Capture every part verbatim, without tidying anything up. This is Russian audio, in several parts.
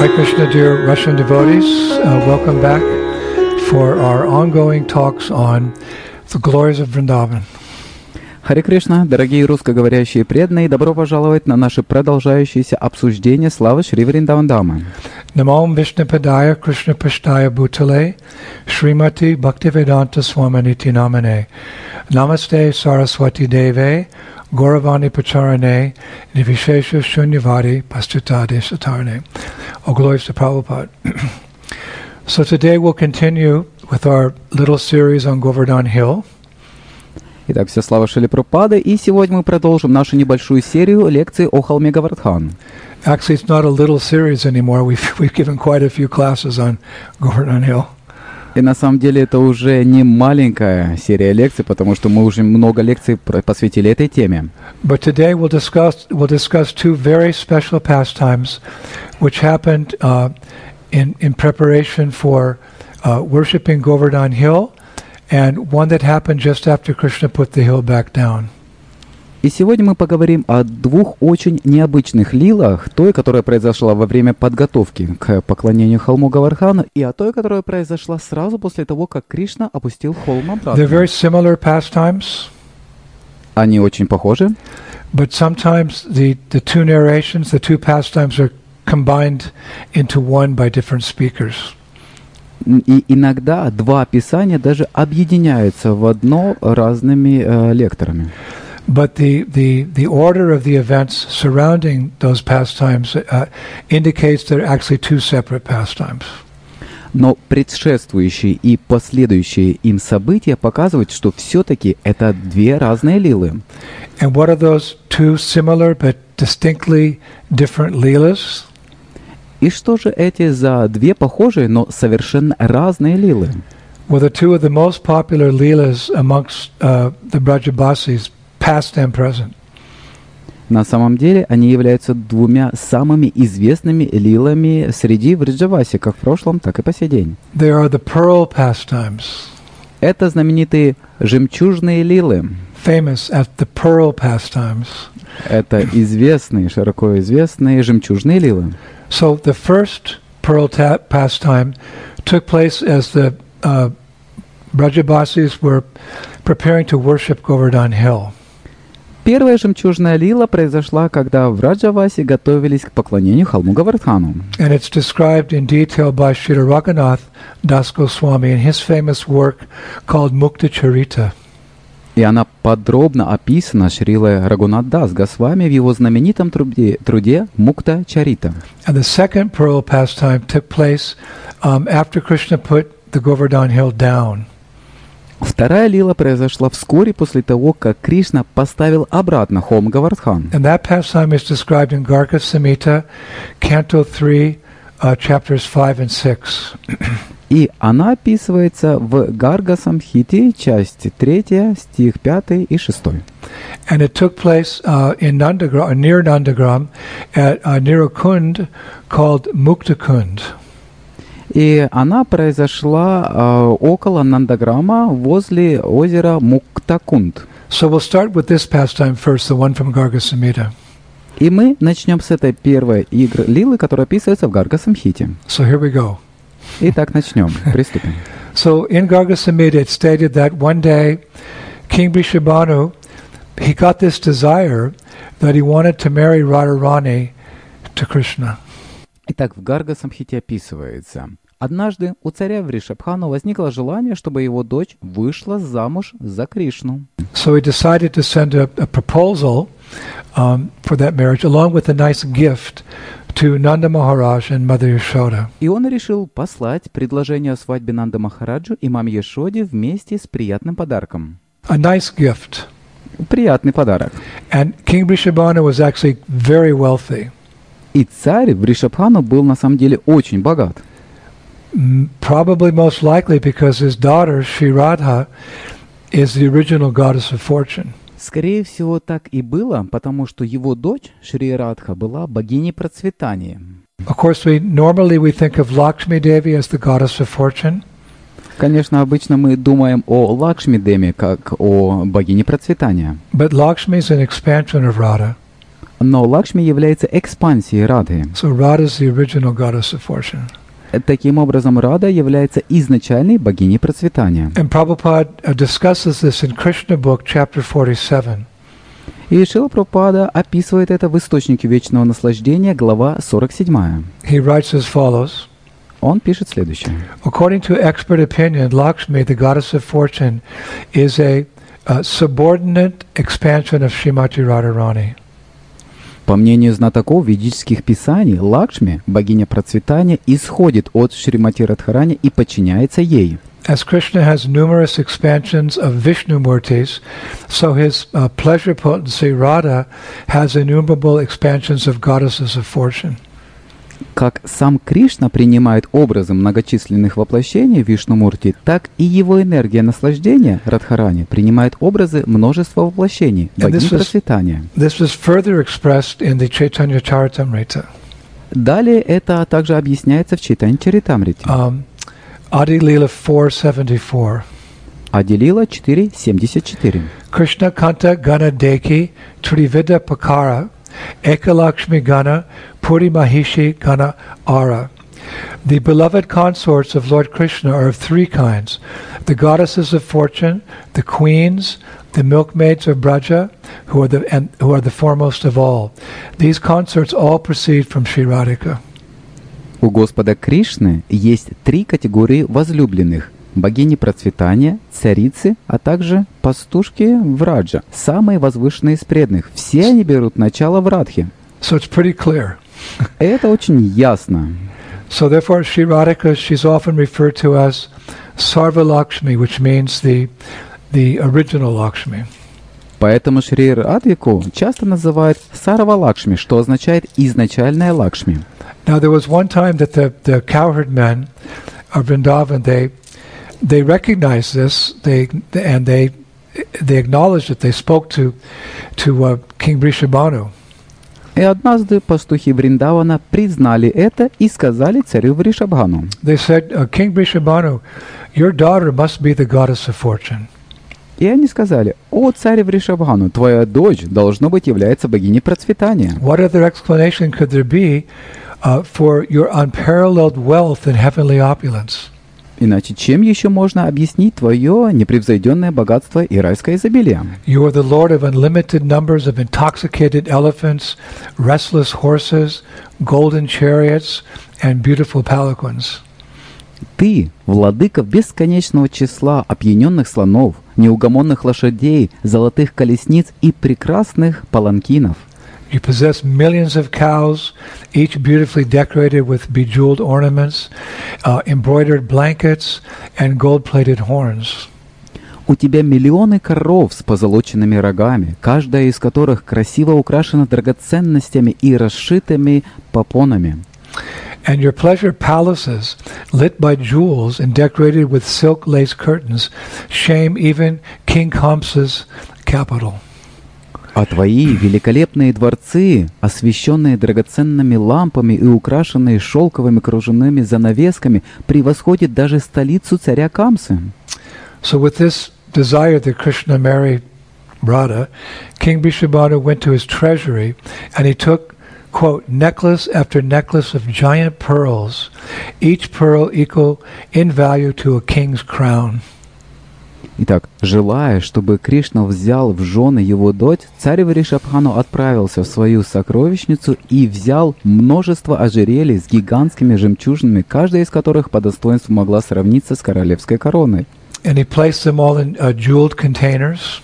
Hare Krishna, dear Russian devotees, uh, welcome back for our ongoing talks on the glories of Vrindavan. Харе Кришна, дорогие русскоговорящие преданные, добро пожаловать на наше продолжающееся обсуждение славы Шри Вриндавандамы. Намам Vishnupadaya Krishna Pashtaya Bhutale Srimati Bhaktivedanta Swaminiti Namane Namaste Saraswati Deve Gauravani Pacharane Nivishesha Shunyavadi Pastutade Satarne. All glories to Prabhupada. So today we'll continue with our little series on Govardhan Hill. Итак, вся слава Шриле Прабхупады, и сегодня мы продолжим нашу небольшую серию лекций о холме Говардхан. Actually, it's not a little series anymore. We've, we've given quite a few classes on Govardhan Hill. И на самом деле это уже не маленькая серия лекций, потому что мы уже много лекций посвятили этой теме. But today we'll discuss we'll discuss two very special pastimes, which happened uh, in in preparation for uh, worshiping Govardhan Hill, and one that happened just after Krishna put the hill back down. И сегодня мы поговорим о двух очень необычных лилах, той, которая произошла во время подготовки к поклонению холму Говардхана, и о той, которая произошла сразу после того, как Кришна опустил холм обратно. They're very similar pastimes. Они очень похожи. But sometimes the, the two narrations, the two pastimes are combined into one by different speakers. И иногда два описания даже объединяются в одно разными э, лекторами. But the, the, the order of the events surrounding those pastimes uh, indicates they're actually two separate pastimes. Но предшествующие и последующие им события показывают, что все-таки это две разные лилы. And what are those two similar but distinctly different leelas? И что же эти за две похожие, но совершенно разные лилы? Well, the two of the most popular leelas amongst uh, the Brajabasis, past and present. На самом деле они являются двумя самыми известными лилами среди Вриджаваси, как в прошлом, так и по сей день. They are the pearl pastimes. Это знаменитые жемчужные лилы. Famous as the pearl pastimes. Это известные, широко известные жемчужные лилы. So the first pearl ta- pastime took place as the uh, Brajabasis were preparing to worship Govardhan Hill. Первая жемчужная лила произошла, когда в Враджавасе готовились к поклонению холму Говардхану. And it's described in detail by Srila Raghunath Das Goswami in his famous work called Mukta Charita. И она подробно описана Шрилой Рагунат Дас Госвами в его знаменитом труде, труде Мукта Чарита. And the second pearl pastime took place um, after Krishna put the Govardhan Hill down. Вторая лила произошла вскоре после того, как Кришна поставил обратно холм Говардхан. And that pastime is described in Garga Samhita, Canto three, uh, chapters five and six. И она описывается в Гарга Самхите, часть третья, стих пятый и шестой. And it took place uh, in Nandagram, near Nandagram, at uh, near a kund called Muktakund. И она произошла э, около Нандаграма, возле озера Муктакунд. So we'll start with this pastime first, the one from Garga Samhita. И мы начнем с этой первой игры лилы, которая описывается в Гарга Самхите. So here we go. Итак, начнем. Приступим. So in Garga Samhita it stated that one day King Vrishabhanu, he got this desire that he wanted to marry Radharani to Krishna. Итак, в Гарга Самхите описывается. Однажды у царя Вришабхану возникло желание, чтобы его дочь вышла замуж за Кришну. So he decided to send a, a proposal um, for that marriage, along with a nice gift to Nanda Maharaj and Mother Yashoda. И он решил послать предложение о свадьбе Нанда Махараджу и маме Яшоде вместе с приятным подарком. A nice gift. Приятный подарок. And King Vrishabhanu was actually very wealthy. И царь Вришабхану был на самом деле очень богат. Probably most likely because his daughter, Shri Radha, is the original goddess of fortune. Скорее всего, так и было, потому что его дочь, Шри Радха, была богиней процветания. Of course, we normally we think of Lakshmi Devi as the goddess of fortune. Конечно, обычно мы думаем о Лакшми Деви как о богине процветания. But Lakshmi is an expansion of Radha. Но Лакшми является экспансией Радхи. So Radha is the original goddess of fortune. Таким образом, Рада является изначальной богиней процветания. And Prabhupada uh, discusses this in Krishna book, chapter forty-seven. И Шрила Прабхупада описывает это в «Источнике вечного наслаждения», глава сорок семь. He writes as follows. Он пишет следующее. According to expert opinion, Lakshmi, the goddess of fortune, is a uh, subordinate expansion of Srimati Radharani. По мнению знатоков ведических писаний, Лакшми, богиня процветания, исходит от Шримати Радхарани и подчиняется ей. As Krishna has numerous expansions of Vishnu Murtis, so his uh, pleasure potency Radha has innumerable expansions of goddesses of fortune. Как сам Кришна принимает образы многочисленных воплощений Вишнумурти, так и его энергия наслаждения Радхарани принимает образы множества воплощений богини процветания. This is further expressed in the Chaitanya Charitamrita. Далее это также объясняется в Чайтанья Чаритамрите. Um, Adi Lila four seventy-four. Ади Лила четыре семьдесят четыре. Krishna Kanta Gana Deki Trivida Pakara Ekalakshmi Gana Puri Mahishi Gana Ara. The beloved consorts of Lord Krishna are of three kinds: the goddesses of fortune, the queens, the milkmaids of Braja, who are the and who are the foremost of all. These consorts all proceed from Sri Radhika. У Господа Кришны есть три категории возлюбленных: богини процветания, царицы, а также пастушки Враджа, самые возвышенные из преданных. Все они берут начало в Радхе. So it's pretty clear. Это очень ясно. So therefore, Sri Radhika, she's often referred to as Sarva Lakshmi, which means the the original Lakshmi. Поэтому Шри Радхику часто называют Сарва Лакшми, что означает изначальная Лакшми. Now there was one time that the the cowherd men of Vrindavan, they they recognized this, they and they they acknowledged it. They spoke to to uh, King Vrishabhanu. И однажды пастухи Вриндавана признали это и сказали царю Вришабхану. They said, uh, King Vrishabhanu, your daughter must be the goddess of fortune. И они сказали: «О, царь Вришабхану, твоя дочь, должно быть, является богиней процветания». What other explanation could there be uh, for your unparalleled wealth and heavenly opulence? Иначе чем еще можно объяснить твое непревзойденное богатство и райское изобилие? You are the lord of unlimited numbers of intoxicated elephants, restless horses, golden chariots, and beautiful palanquins. Ты — владыка бесконечного числа опьяненных слонов, неугомонных лошадей, золотых колесниц и прекрасных паланкинов. You possess millions of cows, each beautifully decorated with bejeweled ornaments, uh, embroidered blankets, and gold-plated horns. У тебя миллионы коров с позолоченными рогами, каждая из которых красиво украшена драгоценностями и расшитыми попонами. And your pleasure palaces, lit by jewels and decorated with silk lace curtains, shame even King Kamsa's capital. А твои великолепные дворцы, освещенные драгоценными лампами и украшенные шелковыми кружевными занавесками, превосходят даже столицу царя Камсы. So with this desire that Krishna marry Radha, King Vrishabhanu went to his treasury and he took, quote, necklace after necklace of giant pearls, each pearl equal in value to a king's crown. Итак, желая, чтобы Кришна взял в жены его дочь, царь Вришабхану отправился в свою сокровищницу и взял множество ожерелий с гигантскими жемчужинами, каждая из которых по достоинству могла сравниться с королевской короной. And he placed them all in uh, jeweled containers.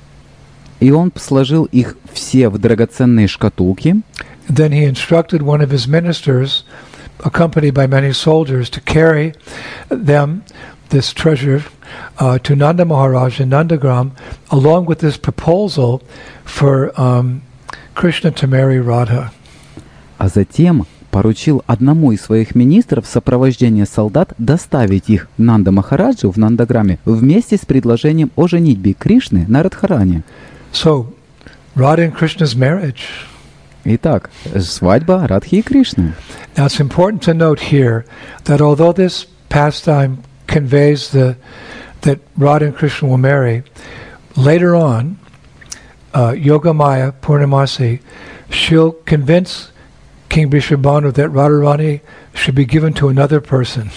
И он сложил их все в драгоценные шкатулки. Then he instructed one of his ministers, accompanied by many soldiers, to carry them, this treasure, uh, to Nanda Maharaj in Nandagram, along with this proposal for um, Krishna to marry Radha. А затем поручил одному из своих министров в сопровождении солдат доставить их Нанда Махараджу в Нандаграме вместе с предложением о женитьбе Кришны на Радхарани. So, Radha and Krishna's marriage. Итак, свадьба Радхи и Кришны. Now it's important to note here that although this pastime conveys the that Radha and Krishna will marry, later on, uh, Yogamaya Purnamasi she'll convince King Vrishabhanu that Radharani should be given to another person.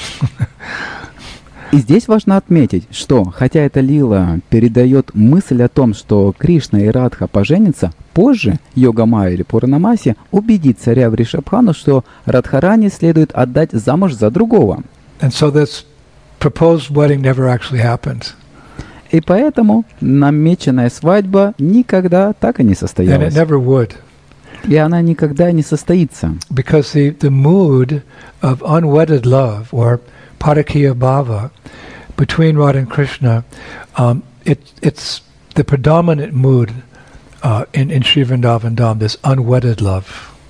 И здесь важно отметить, что, хотя эта лила передает мысль о том, что Кришна и Радха поженятся, позже Йога-майя или Пуранамаси убедит царя Вришабхану, что Радхарани следует отдать замуж за другого. And so this proposed wedding never actually happened. И поэтому намеченная свадьба никогда так и не And it состоялась. never would. И она никогда не состоится. Because the, the mood of unwedded love, or Parakya Bhava, between Radha and Krishna, um, it, it's the predominant mood uh, in, in Sri Vrindavan Dham, this unwedded love.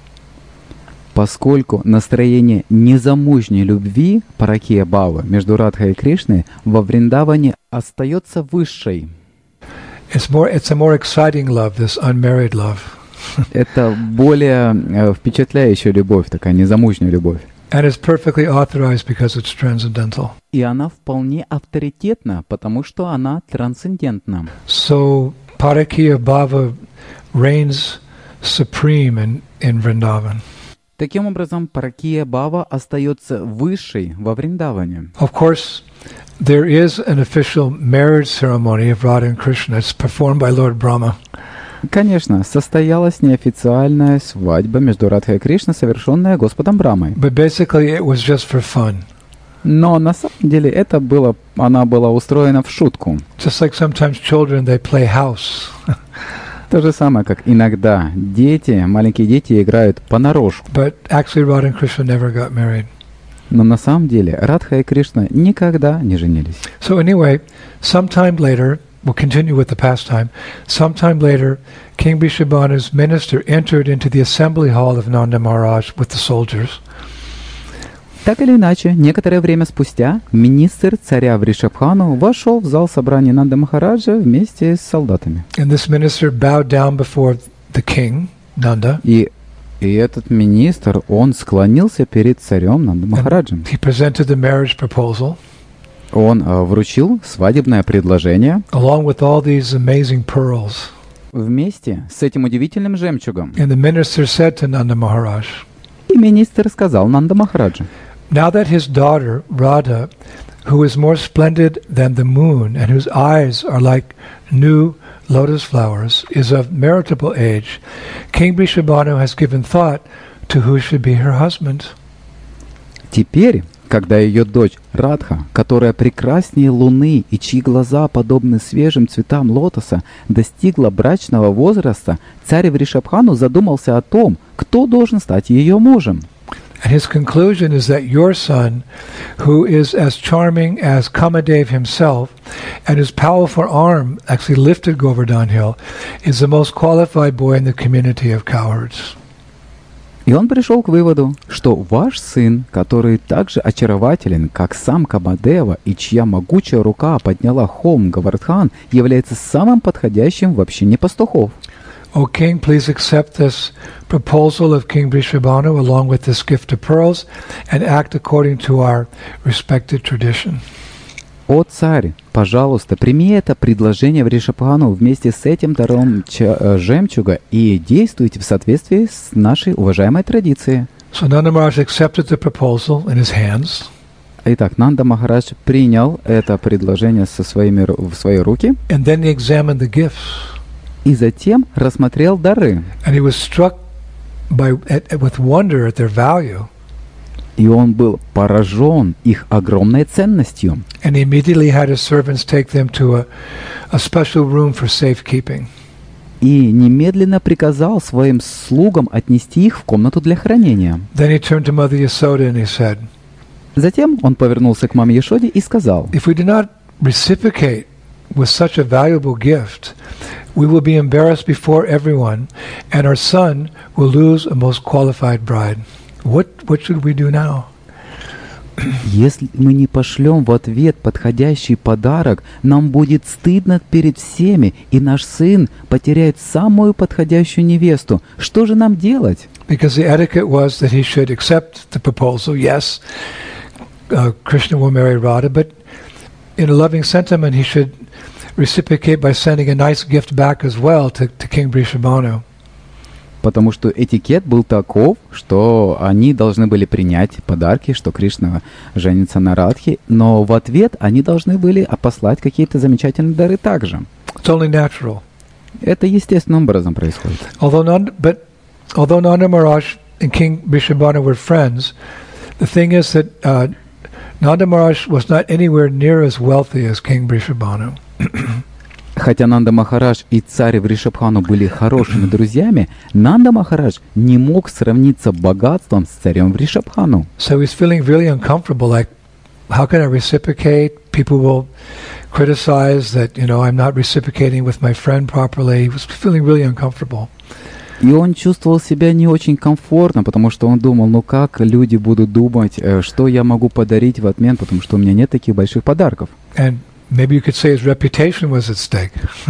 Поскольку настроение незамужней любви, паракия бхавы, между Радхой и Кришной во Вриндаване остается высшей. It's more, it's a more exciting love, this unmarried love. Это более э, впечатляющая любовь, такая незамужняя любовь. And it's perfectly authorized because it's transcendental. И она вполне авторитетна, потому что она трансцендентна. So Parakya Bhava reigns supreme in, in Vrindavan. Таким образом, паракия бхава остается высшей во Вриндаване. Of course, there is an official marriage ceremony of Radha and Krishna. It's performed by Lord Brahma. Конечно, состоялась неофициальная свадьба между Радхой и Кришной, совершенная Господом Брамой. But basically it was just for fun. Но на самом деле это было, она была устроена в шутку. Just like sometimes children, they play house. То же самое, как иногда дети, маленькие дети играют понарошку. But actually Radha and Krishna never got married. Но на самом деле Радха и Кришна никогда не женились. So anyway, sometime later, we'll continue with the pastime. Sometime later, King Vrishabhanu's minister entered into the assembly hall of Nanda Maharaj with the soldiers. Так или иначе, некоторое время спустя министр царя Вришабхану вошел в зал собрания Нанда Махараджа вместе с солдатами. And this minister bowed down before the king, Nanda. И, и этот министр, он склонился перед царем Нанда Махараджем. He presented the marriage proposal. Он э, вручил свадебное предложение along with all these amazing pearls. вместе с этим удивительным жемчугом. And the minister said to Nanda Maharaj, И министр сказал Нанда Махараджу: now that his daughter, Radha, who is more splendid than the moon and whose eyes are like new lotus flowers, is of marriageable age, King Vrishabhanu has given thought to who should be her husband. Теперь, когда ее дочь Радха, которая прекраснее луны и чьи глаза подобны свежим цветам лотоса, достигла брачного возраста, царь Вришабхану задумался о том, кто должен стать ее мужем. And his conclusion is that your son, who is as charming as Kamadev himself, and whose powerful arm actually lifted Govardhan Hill, is the most qualified boy in the community of cowherds. И он пришел к выводу, что ваш сын, который так же очарователен, как сам Камадева, и чья могучая рука подняла холм Говардхан, является самым подходящим в общине пастухов. O king, please accept this proposal of King Vrishabhanu along with this gift of pearls and act according to our respected tradition. О царь, пожалуйста, прими это предложение Вришабхану вместе с этим даром ча- жемчуга и действуйте в соответствии с нашей уважаемой традицией. So Nanda Maharaj accepted the proposal in his hands. Итак, Нанда Махарадж принял это предложение со своими, ру- в свои руки And then he examined the gifts. и затем рассмотрел дары. And he was struck by at, with wonder at their value. И он был поражен их огромной ценностью. And he immediately had his servants take them to a, a special room for safekeeping. И немедленно приказал своим слугам отнести их в комнату для хранения. Then he turned to Mother Yasoda and he said, Затем он повернулся к маме Яшоде и сказал: if we do not reciprocate with such a valuable gift, we will be embarrassed before everyone, and our son will lose a most qualified bride. What what should we do now? Если мы не пошлем в ответ подходящий подарок, нам будет стыдно перед всеми, и наш сын потеряет самую подходящую невесту. Что же нам делать? Because the etiquette was that he should accept the proposal. Yes, uh, Krishna will marry Radha, but in a loving sentiment, he should reciprocate by sending a nice gift back as well to, to King Vrishabhanu. потому что этикет был таков, что они должны были принять подарки, что Кришна женится на Радхе, но в ответ они должны были послать какие-то замечательные дары также. It's only natural. Это естественным образом происходит. Although Nanda, but although Nanda Maharaj and King Vrishabhanu were friends, the thing is that uh, Nanda Maharaj was not anywhere near as wealthy as King Vrishabhanu. Хотя Нанда Махарадж и царь Вришабхану были хорошими друзьями, Нанда Махарадж не мог сравниться богатством с царем Вришабхану. So he's feeling really uncomfortable, like, how can I reciprocate? People will criticize that, you know, I'm not reciprocating with my friend properly. He was feeling really uncomfortable. И он чувствовал себя не очень комфортно, потому что он думал, ну как люди будут думать, что я могу подарить в отмен, потому что у меня нет таких больших подарков. And maybe you could say his reputation was at stake.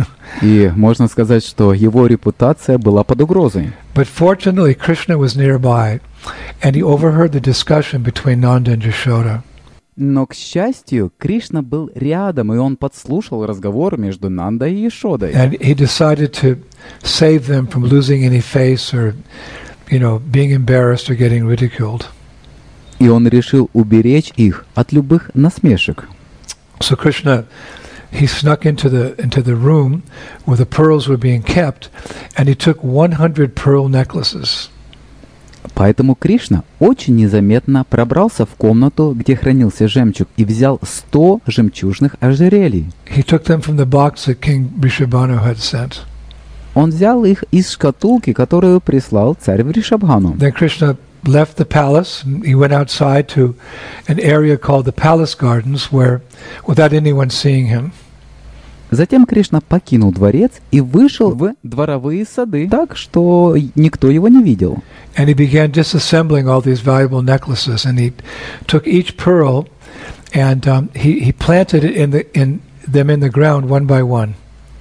И можно сказать, что его репутация была под угрозой. But fortunately, Krishna was nearby, and he overheard the discussion between Nanda and Yashoda. Но, к счастью, Кришна был рядом, и он подслушал разговор между Нандой и Яшодой. And he decided to save them from losing any face or, you know, being embarrassed or getting ridiculed. И он решил уберечь их от любых насмешек. So Krishna, he snuck into the into the room where the pearls were being kept, and he took one hundred pearl necklaces. Поэтому Кришна очень незаметно пробрался в комнату, где хранился жемчуг, и взял сто жемчужных ожерелий. He took them from the box that King Vrishabhanu had sent. Он взял их из шкатулки, которую прислал царь Вришабхану. Then Krishna left the palace, and he went outside to an area called the Palace Gardens, where, without anyone seeing him. Затем Кришна покинул дворец и вышел в дворовые сады, так что никто его не видел. And he began disassembling all these valuable necklaces, and he took each pearl, and um, he he planted it in the in them in the ground one by one.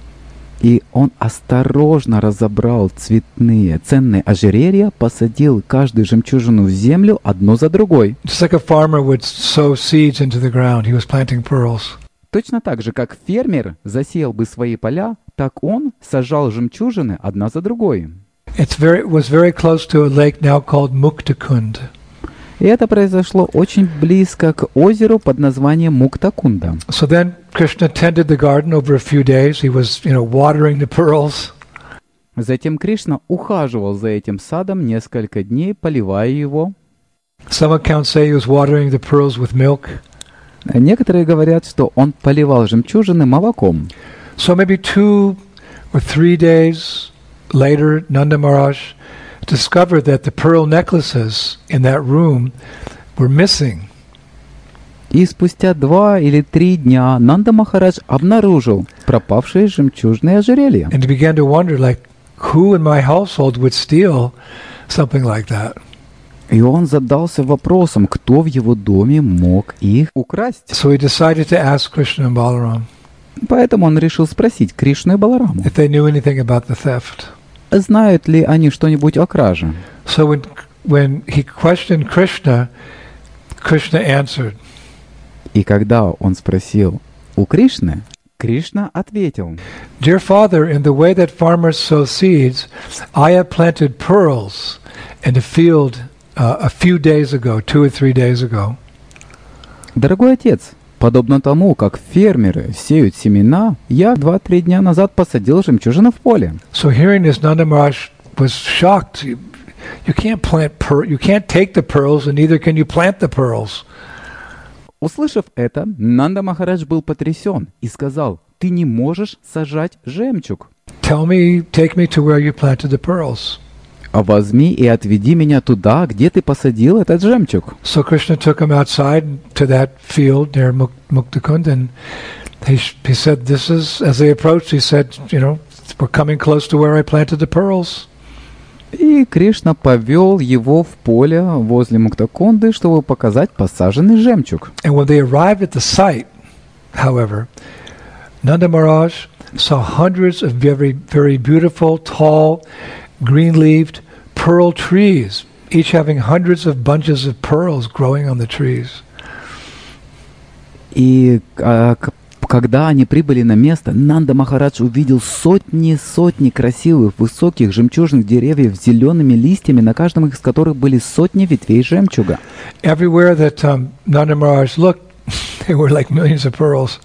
И он осторожно разобрал цветные ценные ожерелья, посадил каждую жемчужину в землю одну за другой. Just like a farmer would sow seeds into the ground, he was planting pearls. Точно так же, как фермер засеял бы свои поля, так он сажал жемчужины одна за другой. It's very, it was very close to a lake now called Muktakund. И это произошло очень близко к озеру под названием Муктакунда. So then Krishna tended the garden over a few days. He was, you know, watering the pearls. Затем Кришна ухаживал за этим садом несколько дней, поливая его. Some accounts say he was watering the pearls with milk. Некоторые говорят, что он поливал жемчужины молоком. So maybe two or three days later, Nanda Maharaj discovered that the pearl necklaces in that room were missing. И спустя два или три дня Нанда Махарадж обнаружил пропавшие жемчужные ожерелья. And he began to wonder, like, who in my household would steal something like that? И он задался вопросом, кто в его доме мог их украсть. So he decided to ask Krishna and Balaram. Поэтому он решил спросить Кришну и Балараму, If they knew anything about the theft. знают ли они что-нибудь о краже. So when when he questioned Krishna, Krishna answered. И когда он спросил у Кришны, Кришна ответил: Dear Father, in the way that farmers sow seeds, I have planted pearls in a field uh, a few days ago, two or three days ago. Дорогой отец, подобно тому, как фермеры сеют семена, я два-три дня назад посадил жемчужину в поле. So hearing this, Nanda Maharaj was shocked. You, you can't plant per, you can't take the pearls, and neither can you plant the pearls. Услышав это, Нанда Махарадж был потрясен и сказал: ты не можешь сажать жемчуг. Tell me, take me to where you planted the pearls. А возьми и отведи меня туда, где ты посадил этот жемчуг. So Krishna took him outside to that field near Muk- Muktakund, and he, he said, this is, as they approached, he said, you know, we're coming close to where I planted the pearls. И Кришна повел его в поле возле Муктакунды, чтобы показать посаженный жемчуг. And when they arrived at the site, however, Nanda Maharaj saw hundreds of very, very beautiful, tall, green-leaved pearl trees, each having hundreds of bunches of pearls growing on the trees. И а, к, Когда они прибыли на место, Нанда Махарадж увидел сотни-сотни красивых, высоких жемчужных деревьев с зелеными листьями, на каждом из которых были сотни ветвей жемчуга. Everywhere that um, Nanda Maharaj looked, they were like millions of pearls.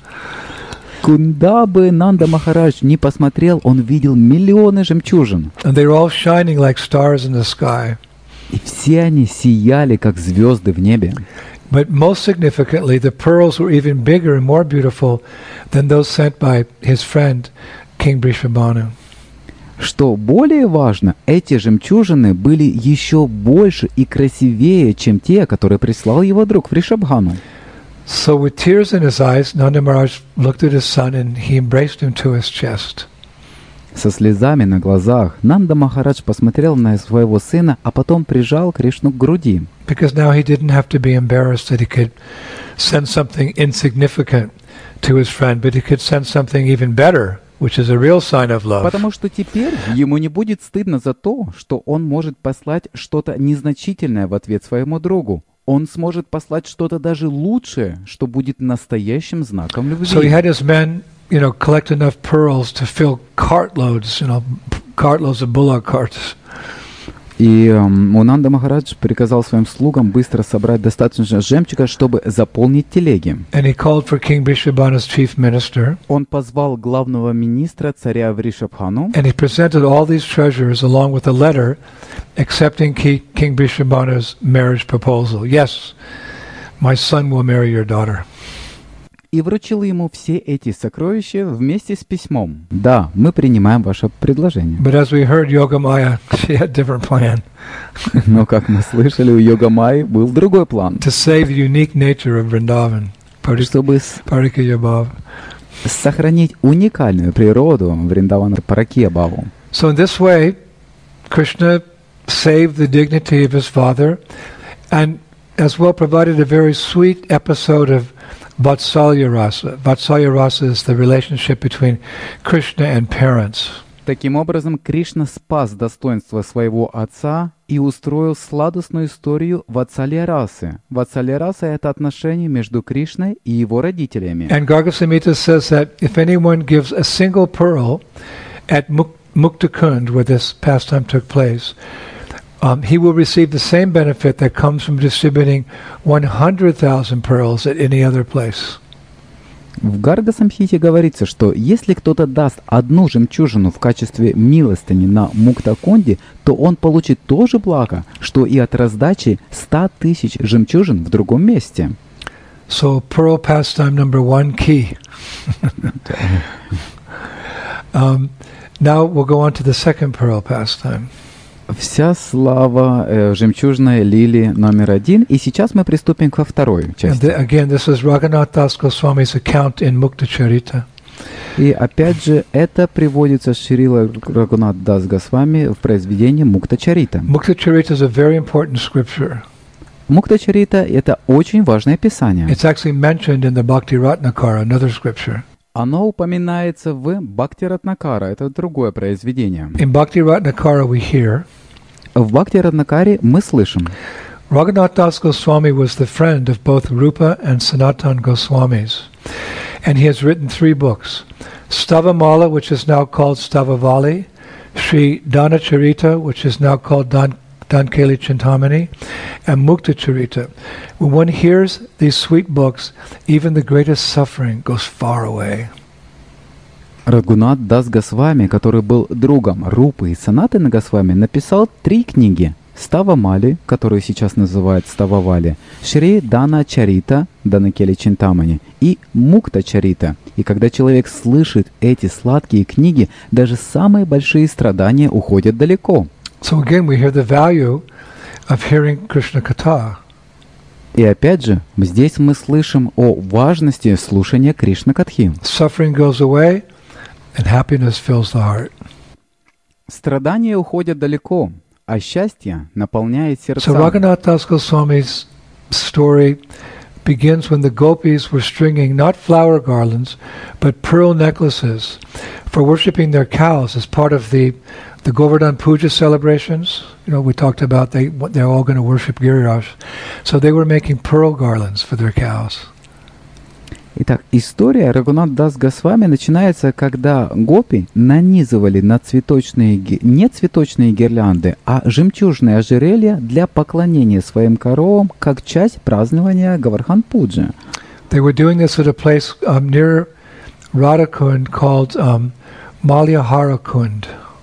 Куда бы Нанда Махарадж ни посмотрел, он видел миллионы жемчужин. And they were all shining like stars in the sky. И все они сияли, как звезды в небе. But most significantly, the pearls were even bigger and more beautiful than those sent by his friend, King Brishabhanu. Что более важно, эти жемчужины были еще больше и красивее, чем те, которые прислал его друг Вришабхану. So with tears in his eyes, Nanda Maharaj looked at his son and he embraced him to his chest. Со слезами на глазах Нанда Махарадж посмотрел на своего сына, а потом прижал Кришну к груди. Because now he didn't have to be embarrassed that he could send something insignificant to his friend, but he could send something even better, which is a real sign of love. Потому что теперь ему не будет стыдно за то, что он может послать что-то незначительное в ответ своему другу. Он сможет послать что-то даже лучшее, что будет настоящим знаком любви. So he had his men, you know, collect enough pearls to fill cartloads, you know, cartloads of bullock carts. И um, Нанда Махарадж приказал своим слугам быстро собрать достаточно жемчуга, чтобы заполнить телеги. And he called for King Vrishabhanu's chief minister. Он позвал главного министра царя Вришабхану. And he presented all these treasures along with a letter accepting King Vrishabhanu's marriage proposal. Yes, my son will marry your daughter. И вручил ему все эти сокровища вместе с письмом. Да, мы принимаем ваше предложение. But as we heard, Yogamaya, she had a different plan. Но, как мы слышали, у Йогамайи был другой план. To save the unique nature of Vrindavan, чтобы Parikya сохранить уникальную природу Вриндавана Паракия-бхаву. So in this way, Krishna saved the dignity of his father and as well provided a very sweet episode of Vatsalya Rasa. Vatsalya Rasa is the relationship between Krishna and parents. Таким образом, Кришна спас достоинство своего отца и устроил сладостную историю Ватсалья Расы. Ватсалья Раса — это отношение между Кришной и его родителями. And Garga Samhita says that if anyone gives a single pearl at Muk- Muktakund, where this pastime took place, Um, he will receive the same benefit that comes from distributing one hundred thousand pearls at any other place. В Гарга-самхите говорится, что если кто-то даст одну жемчужину в качестве милостыни на Муктакунде, то он получит то же благо, что и от раздачи ста тысяч жемчужин в другом месте. So pearl pastime number one, key. um, now we'll go on to the second pearl pastime. Вся слава э, жемчужной лилии номер один. И сейчас мы приступим ко второй части. And the, again, this is Raghunath Das Goswami's account in Mukta Charita. И опять же, это приводится Шрила Рагунат Дас Госвами в произведении Мукта Чарита. Mukta Charita is a very important scripture. Мукта Чарита — это очень важное писание. It's actually mentioned in the Bhakti Ratnakara, another scripture. Оно упоминается в Бхакти Ратнакара, это другое произведение. In Bhakti Ratnakara we hear, в Бхакти Ратнакаре мы слышим, Raghunath Das Goswami was the friend of both Rupa and Sanatan Goswamis, and he has written three books: Stavamala, which is now called Stavavali, Sri Dhanacharita, which is now called Dan Dankeli Chintamani, and Mukta Charita. When one hears these sweet books, even the greatest suffering goes far away. Рагунат Дас Госвами, который был другом Рупы и Санатаны Госвами, написал три книги: Ставамали, которую сейчас называют Стававали, Шри Дана Чарита, Данакели Чинтамани, и Мукта Чарита. И когда человек слышит эти сладкие книги, даже самые большие страдания уходят далеко. So again we hear the value of hearing Krishna Katha. И опять же, здесь мы слышим о важности слушания Кришна Катхи. Suffering goes away, and happiness fills the heart. Страдания уходят далеко, а счастье наполняет сердца. So Raghunath Das Goswami's story begins when the gopis were stringing not flower garlands, but pearl necklaces for worshipping their cows as part of the the Govardhan Puja celebrations. You know, we talked about they they're all going to worship Giriraj, so they were making pearl garlands for their cows. Итак, история Рагунат Дас Госвами начинается, когда гопи нанизывали на цветочные, ги- не цветочные гирлянды, а жемчужные ожерелья для поклонения своим коровам как часть празднования Гавардхан-пуджи. They were doing this at a place um, near Radhakund called um, Malyahara Kund.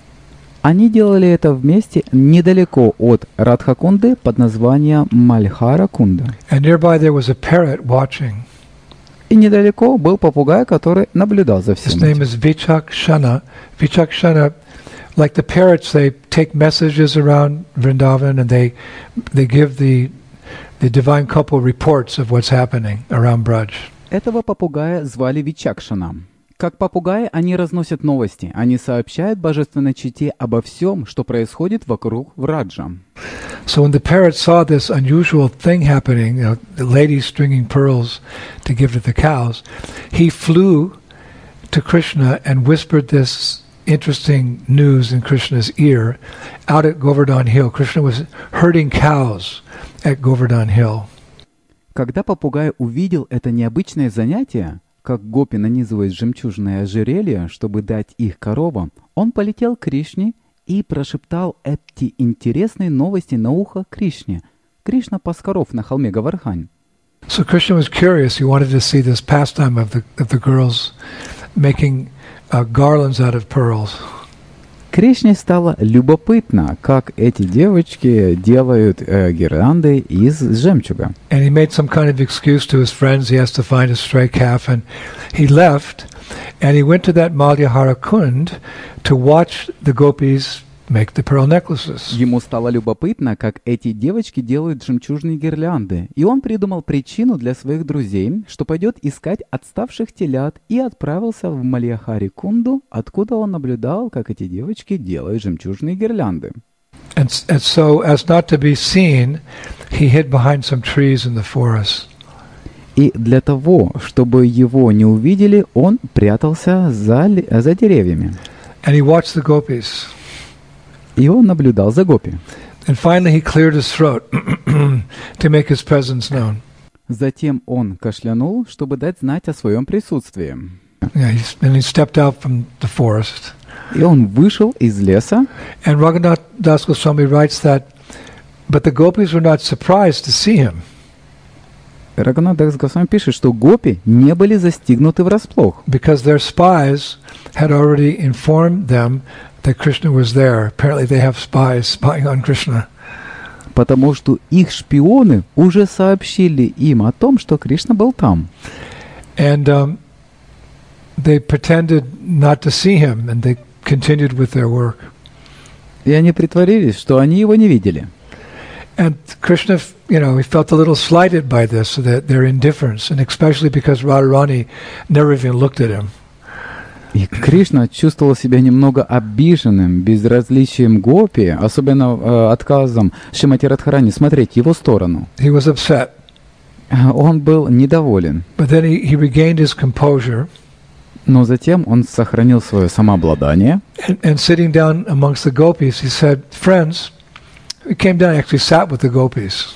Они делали это вместе недалеко от Радхакунды под названием Мальхара-кунда. And nearby there was a parrot watching. И недалеко был попугай, который наблюдал за His всем name этим. is Vichakshana. Vichakshana, like the parrots, they take messages around Vrindavan and they they give the the divine couple reports of what's happening around Braj. Этого попугая звали Вичакшана. Как попугаи, они разносят новости. Они сообщают божественной чете обо всем, что происходит вокруг Враджа. So when the parrot saw this unusual thing happening, you know, the lady stringing pearls to give to the cows, he flew to Krishna and whispered this interesting news in Krishna's ear out at Govardhan Hill. Krishna was herding cows at Govardhan Hill. Когда попугай увидел это необычное занятие, как гопи нанизывают жемчужное ожерелье, чтобы дать их коровам, он полетел к Кришне и прошептал эти интересные новости на ухо Кришне. Кришна пас коров на холме Гавардхан. So Krishna was curious. He wanted to see this pastime of the of the girls making uh, garlands out of pearls. Кришне стало любопытно, как эти девочки делают э, гирлянды из жемчуга. And he made some kind of excuse to his friends. He has to find a stray calf, and he left, and he went to that Malyahara Kund to watch the gopis make the pearl necklaces. Ему стало любопытно, как эти девочки делают жемчужные гирлянды, и он придумал причину для своих друзей, что пойдет искать отставших телят, и отправился в Мальяхари-кунду, откуда он наблюдал, как эти девочки делают жемчужные гирлянды. And, and so, as not to be seen, he hid behind some trees in the forest. И для того, чтобы его не увидели, он прятался за, ли- за деревьями. And he watched the gopis. И он наблюдал за гопи. And finally he cleared his throat to make his presence known. Затем он кашлянул, чтобы дать знать о своем присутствии. Yeah, he's, and he stepped out from the forest. И он вышел из леса. And Raghunath Das Goswami writes that, but the gopis were not surprised to see him. Рагунат Дас Госвами пишет, что гопи не были застигнуты врасплох, Because their spies had already informed them that Krishna was there. Apparently they have spies spying on Krishna. потому что их шпионы уже сообщили им о том, что Кришна был там. And um, they pretended not to see him, and they continued with their work. И они притворились, что они его не видели. And Krishna, you know, he felt a little slighted by this, that their indifference, and especially because Radharani never even looked at him. И Кришна чувствовал себя немного обиженным безразличием гопи, особенно э, отказом Шримати Радхарани смотреть в его сторону. He was upset. Он был недоволен, But then he, he regained his composure, но затем он сохранил свое самообладание. and, and sitting down amongst the gopis, he said, friends, he came down and actually sat with the gopis.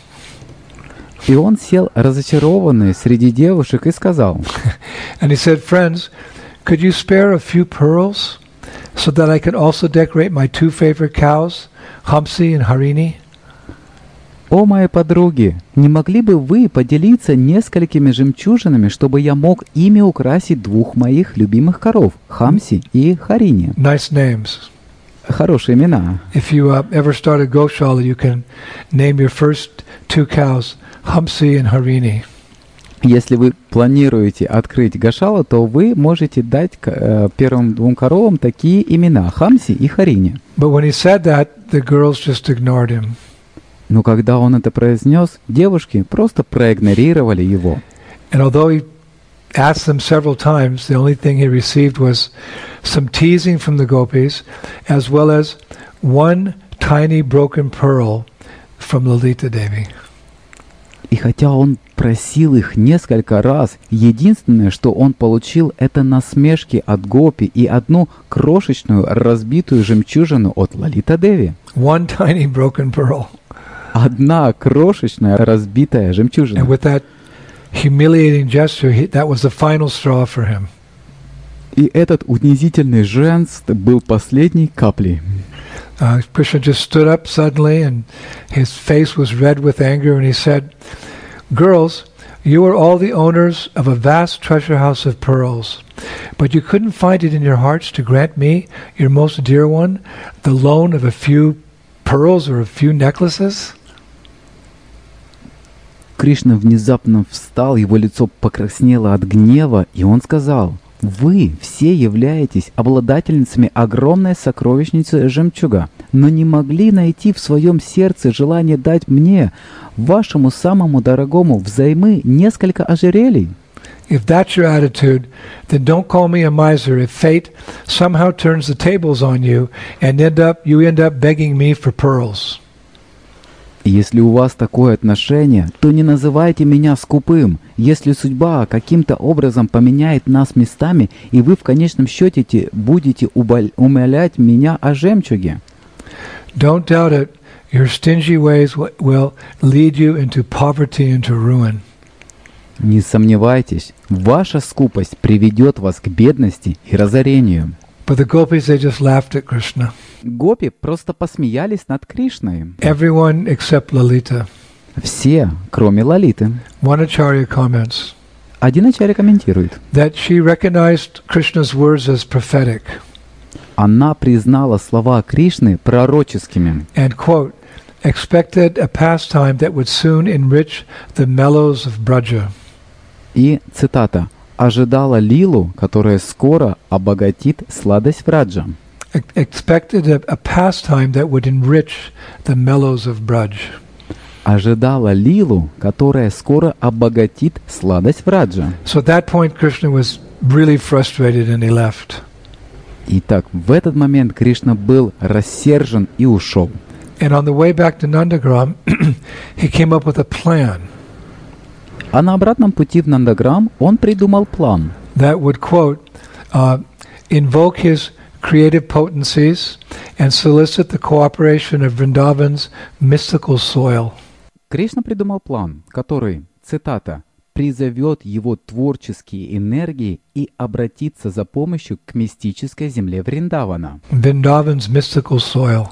И он сел разочарованный среди девушек и сказал: And he said, friends, could you spare a few pearls so that I could also decorate my two favorite cows, Hamsi and Harini? «О, мои подруги, не могли бы вы поделиться несколькими жемчужинами, чтобы я мог ими украсить двух моих любимых коров, Хамси и Харини?» Nice names. Хорошие имена. If you uh, ever start a Goshala, you can name your first two cows Hamsi and Harini. Если вы планируете открыть Гошалу, то вы можете дать э, первым двум коровам такие имена — Хамси и Харини. But when he said that, the girls just ignored him. Но когда он это произнес, девушки просто проигнорировали его. And although he asked them several times, the only thing he received was some teasing from the gopis, as well as one tiny broken pearl from Lalita Devi. И хотя он просил их несколько раз, единственное, что он получил, это насмешки от гопи и одну крошечную разбитую жемчужину от Лалита Деви. One tiny broken pearl. Одна крошечная разбитая жемчужина. And with that humiliating gesture, he, that was the final straw for him. И этот унизительный жест был последней каплей. Uh, Krishna just stood up suddenly, and his face was red with anger, and he said, "Girls, you are all the owners of a vast treasure house of pearls, but you couldn't find it in your hearts to grant me, your most dear one, the loan of a few pearls or a few necklaces?" Кришна внезапно встал, его лицо покраснело от гнева, и он сказал: «Вы все являетесь обладательницами огромной сокровищницы жемчуга, но не могли найти в своем сердце желание дать мне, вашему самому дорогому, взаймы несколько ожерелий». If that's your attitude, then don't call me a miser if fate somehow turns the tables on you and end up you end up begging me for pearls. Если у вас такое отношение, то не называйте меня скупым. Если судьба каким-то образом поменяет нас местами, и вы в конечном счете будете умолять меня о жемчуге. Don't doubt it. Your stingy ways will lead you into poverty, into ruin. Не сомневайтесь, ваша скупость приведет вас к бедности и разорению. But the gopis, they just laughed at Krishna. Гопи просто посмеялись над Кришной. Everyone except Lalita. Все, кроме Лалиты. One acharya comments. Один ачарья комментирует. That she recognized Krishna's words as prophetic. Она признала слова Кришны пророческими. And quote, expected a pastime that would soon enrich the mellows of Braja. И цитата: ожидала лилу, которая скоро обогатит сладость Враджа. Expected a, a pastime that would enrich the mellows of Braj. Ожидала лилу, которая скоро обогатит сладость Враджа. So at that point Krishna was really frustrated and he left. Итак, в этот момент Кришна был рассержен и ушел. And on the way back to Nandagram, he came up with a plan. А на обратном пути в Нандаграм он придумал план. That would, quote, uh, invoke his creative potencies and solicit the cooperation of Vrindavan's mystical soil. Кришна придумал план, который, цитата, призовет его творческие энергии и обратится за помощью к мистической земле Вриндавана. Vrindavan's mystical soil.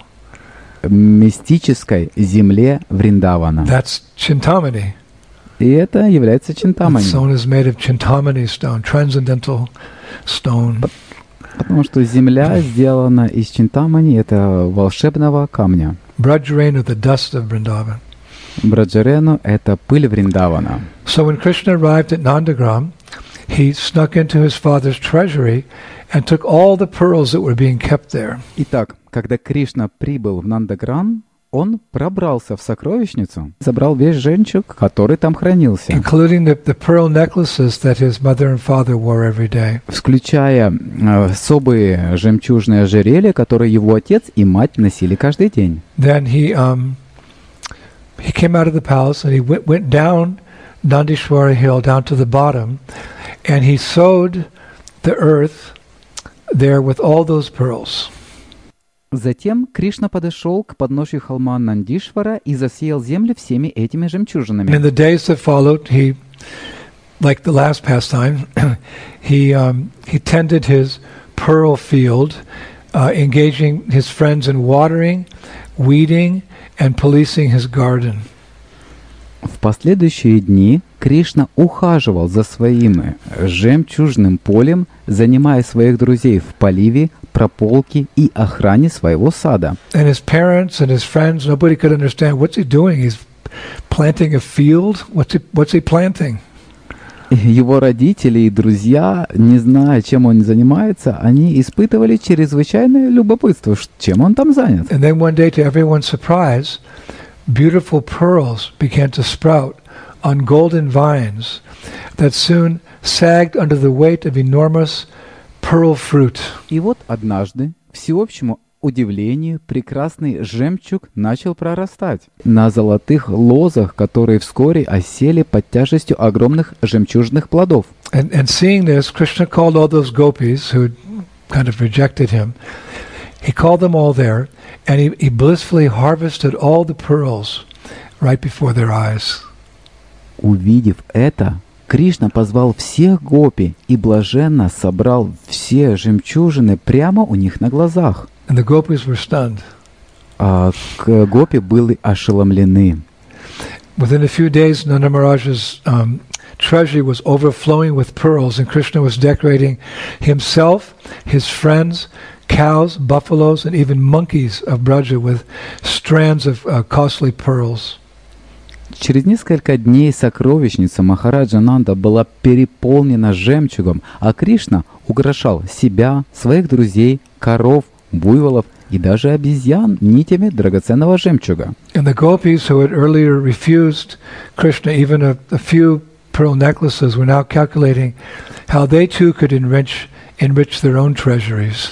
Мистической земле Вриндавана. That's Chintamani. И это является Чинтамани. The stone is made of Chintamani stone, transcendental stone. Потому что земля сделана из Чинтамани, это волшебного камня. Brajrenu, the dust of Vrindavan. Браджарену — это пыль Вриндавана. So when Krishna arrived at Nandagram, he snuck into his father's treasury and took all the pearls that were being kept there. Итак, когда Кришна прибыл в Нандаграм, он пробрался в сокровищницу, забрал весь жемчуг, который там хранился, including the, the pearl necklaces that his mother and father wore every day. Включая э, особые жемчужные ожерелья, которые его отец и мать носили каждый день. Then he um he came out of the palace and he went went down Nandishwara hill down to the bottom, and he sowed the earth there with all those pearls. Затем Кришна подошел к подножию холма Нандишвара и засеял землю всеми этими жемчужинами. In the days that followed, he, like the last pastime, he um, he tended his pearl field, uh, engaging his friends in watering, weeding, and policing his garden. В последующие дни Кришна ухаживал за своим жемчужным полем, занимая своих друзей в поливе, прополке и охране своего сада. And his parents and his friends, nobody could understand what's he doing. He's planting a field. What's he What's he planting? Его родители и друзья, не зная, чем он занимается, они испытывали чрезвычайное любопытство, чем он там занят. And then one day, to everyone's surprise, beautiful pearls began to sprout on golden vines that soon sagged under the weight of enormous pearl fruit. И вот однажды, всеобщему удивлению, прекрасный жемчуг начал прорастать на золотых лозах, которые вскоре осели под тяжестью огромных жемчужных плодов. And, and seeing this, Krishna called all those gopis who kind of rejected him. He called them all there, and he, he blissfully harvested all the pearls right before their eyes. Увидев это, Кришна позвал всех гопи и блаженно собрал все жемчужины прямо у них на глазах. And the gopis were stunned. А к- гопи были ошеломлены. Within a few days, Nanda Maharaj's um, treasury was overflowing with pearls, and Krishna was decorating himself, his friends, cows, buffaloes, and even monkeys of Braja with strands of uh, costly pearls. Через несколько дней сокровищница Махараджа Нанда была переполнена жемчугом, а Кришна украшал себя, своих друзей, коров, буйволов и даже обезьян нитями драгоценного жемчуга. And the gopis who had earlier refused Krishna even a, a few pearl necklaces were now calculating how they too could enrich, enrich their own treasuries.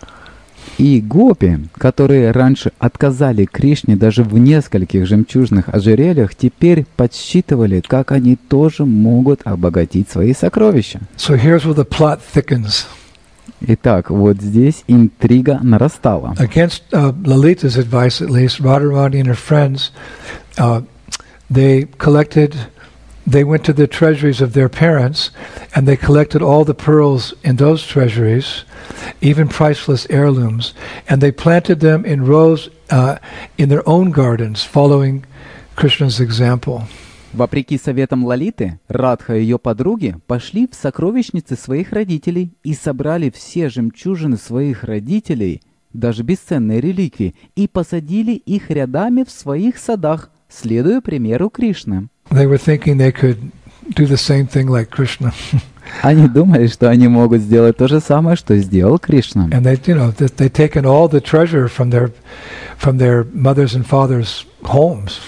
И гопи, которые раньше отказали Кришне даже в нескольких жемчужных ожерельях, теперь подсчитывали, как они тоже могут обогатить свои сокровища. So here's where the plot thickens. Итак, вот здесь интрига нарастала. Against uh, Lalita's advice, at least, Radharani and her friends, uh, they collected, they went to the treasuries of their parents, and they collected all the pearls in those treasuries, even priceless heirlooms, and they planted them in rows uh, in their own gardens, following Krishna's example. Вопреки советам Лалиты, Радха и ее подруги пошли в сокровищницы своих родителей и собрали все жемчужины своих родителей, даже бесценные реликвии, и посадили их рядами в своих садах, следуя примеру Кришны. They were thinking they could do the same thing like Krishna. Они думали, что они могут сделать то же самое, что сделал Кришна. And they, you know, that they'd taken all the treasure from their, from their mothers and fathers' homes.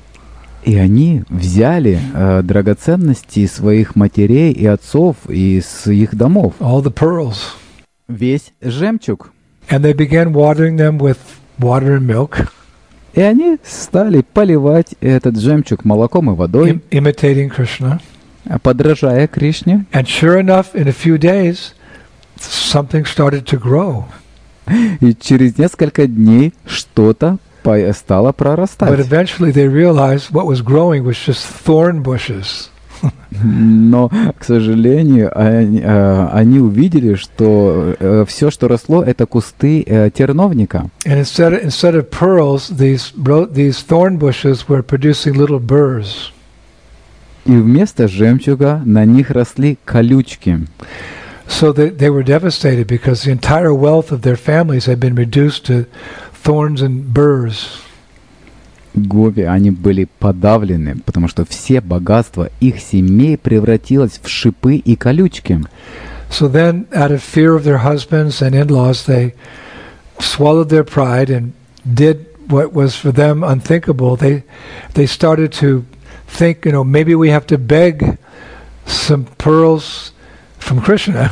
И они взяли э, драгоценности своих матерей и отцов из их домов. All the pearls. Весь жемчуг. And they began watering them with water and milk, И они стали поливать этот жемчуг молоком и водой, im- imitating Krishna. подражая Кришне. And sure enough, in a few days, something started to grow. И через несколько дней что-то по- стало But прорастать. eventually they realized what was growing was just thorn bushes. Но, к сожалению, они, э, они увидели, что все, что росло, это кусты э, терновника. And instead of, instead of pearls, these, bro- these thorn bushes were producing little burrs. И вместо жемчуга на них росли колючки. So they, they were devastated because the entire wealth of their families had been reduced to thorns and burrs. Гопи, они были подавлены, потому что все богатства их семей превратилось в шипы и колючки. So then, out of fear of their husbands and in-laws, they swallowed their pride and did what was for them unthinkable. They, they started to think, you know, maybe we have to beg some pearls from Krishna.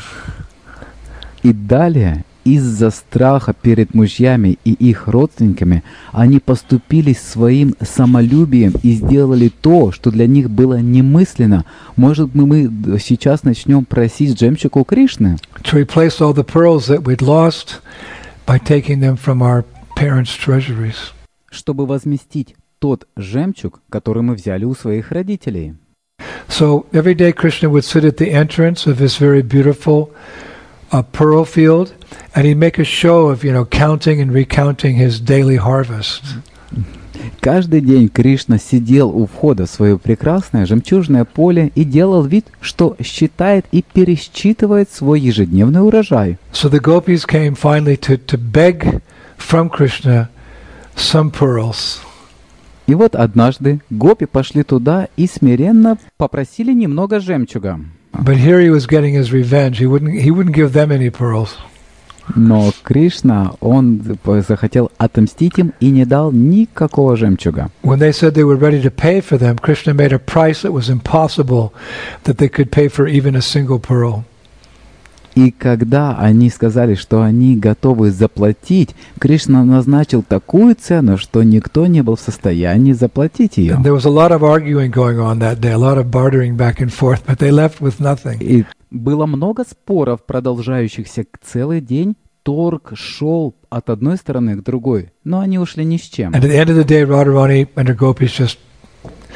И далее, из-за страха перед мужьями и их родственниками, они поступили своим самолюбием и сделали то, что для них было немысленно. Может, мы, мы сейчас начнем просить жемчуг у Кришны, To replace all the pearls that we'd lost by taking them from our parents' treasuries. чтобы возместить тот жемчуг, который мы взяли у своих родителей. So every day Krishna would sit at the entrance of his very beautiful uh, pearl field, and he'd make a show of, you know, counting and recounting his daily harvest. Каждый день Кришна сидел у входа в свое прекрасное жемчужное поле и делал вид, что считает и пересчитывает свой ежедневный урожай. So the gopis came finally to, to beg from Krishna some pearls. И вот однажды гопи пошли туда и смиренно попросили немного жемчуга. But here he was getting his revenge. He wouldn't, he wouldn't give them any pearls. Но Кришна, он захотел отомстить им и не дал никакого жемчуга. When they said they were ready to pay for them, Krishna made a price that was impossible that they could pay for even a single pearl. И когда они сказали, что они готовы заплатить, Кришна назначил такую цену, что никто не был в состоянии заплатить ее. And there was a lot of arguing going on that day, a lot of bartering back and forth, but they left with nothing. И было много споров, продолжающихся целый день. Торг шел от одной стороны к другой, но они ушли ни с чем. And at the end of the day, Radharani and her gopis just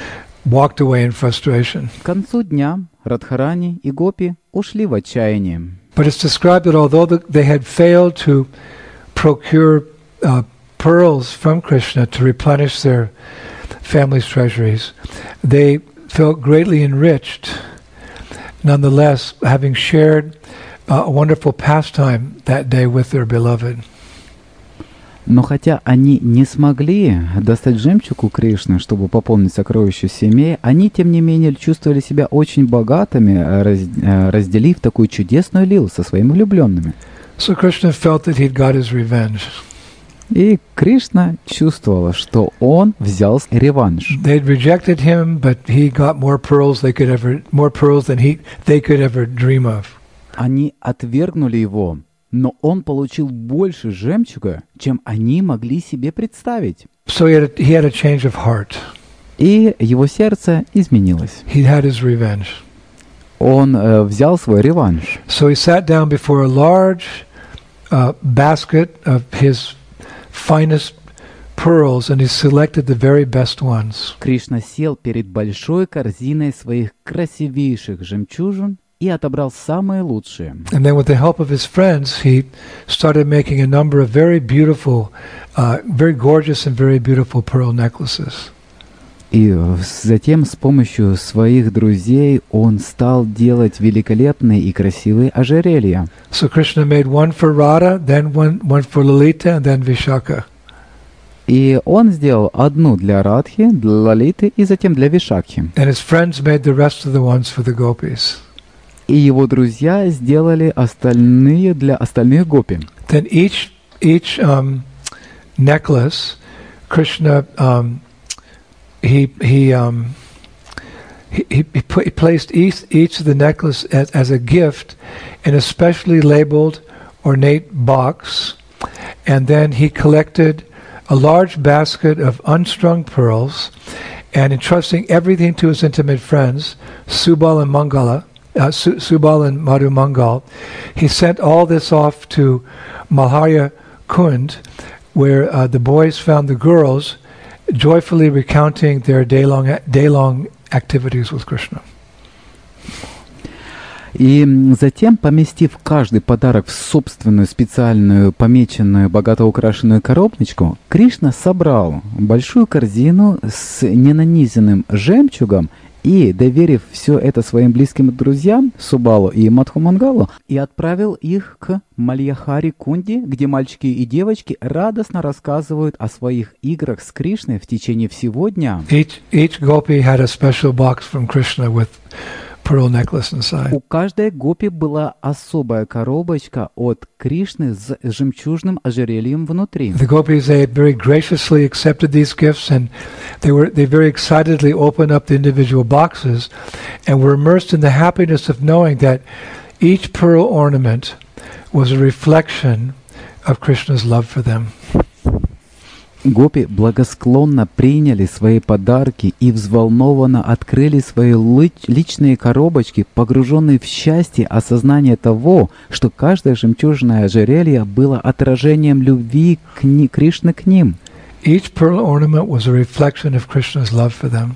walked away in frustration. К концу дня Радхарани и Гопи ушли в отчаянии. But it's described that although the, they had failed to procure uh, pearls from Krishna to replenish their family's treasuries, they felt greatly enriched, nonetheless, having shared uh, a wonderful pastime that day with their beloved. Но хотя они не смогли достать жемчуг у Кришны, чтобы пополнить сокровища семей, они, тем не менее, чувствовали себя очень богатыми, раз, разделив такую чудесную лилу со своими влюбленными. So Krishna felt that he'd got his revenge. И Кришна чувствовала, что он взял реванш. They'd rejected him, but he got more pearls they could ever, more pearls than he they could ever dream of. Они отвергнули его, но он получил больше жемчуга, чем они могли себе представить. So he had a, he had a change of heart. И его сердце изменилось. He had his revenge. Он э, взял свой реванш. So he sat down before a large uh, basket of his finest pearls, and he selected the very best ones. Кришна сел перед большой корзиной своих красивейших жемчужин и отобрал самые лучшие. And then with the help of his friends, he started making a number of very beautiful, uh, very gorgeous and very beautiful pearl necklaces. И затем с помощью своих друзей он стал делать великолепные и красивые ожерелья. So Krishna made one for Radha, then one, one for Lalita, and then Vishaka. И он сделал одну для Радхи, для Лалиты и затем для Вишакхи. And his friends made the rest of the ones for the gopis. И его друзья сделали остальные для остальных гопи. Then each each um, necklace, Krishna um, he he um, he, he, he, put, he placed each each of the necklace as, as a gift in a specially labeled ornate box, and then he collected a large basket of unstrung pearls, and entrusting everything to his intimate friends, Subal and Mangala. Uh, Subal and Madhu Mangal, he sent all this off to Malhara Kund, where uh, the boys found the girls joyfully recounting their day-long day-long activities with Krishna. И затем, поместив каждый подарок в собственную специальную, помеченную, богато украшенную коробочку, Кришна собрал большую корзину с ненанизанным жемчугом и, доверив все это своим близким друзьям, Субалу и Мадхумангалу, и отправил их к Мальяхари Кунди, где мальчики и девочки радостно рассказывают о своих играх с Кришной в течение всего дня. Each, each gopi had a special box from Krishna with pearl necklace inside. У каждой гопи была особая коробочка от Кришны с жемчужным ожерельем внутри. The gopis, they very graciously accepted these gifts, and they were they very excitedly opened up the individual boxes, and were immersed in the happiness of knowing that each pearl ornament was a reflection of Krishna's love for them. Гопи благосклонно приняли свои подарки и взволнованно открыли свои личные коробочки, погруженные в счастье осознания того, что каждое жемчужное ожерелье было отражением любви к ни- Кришны к ним. Each pearl ornament was a reflection of Krishna's love for them.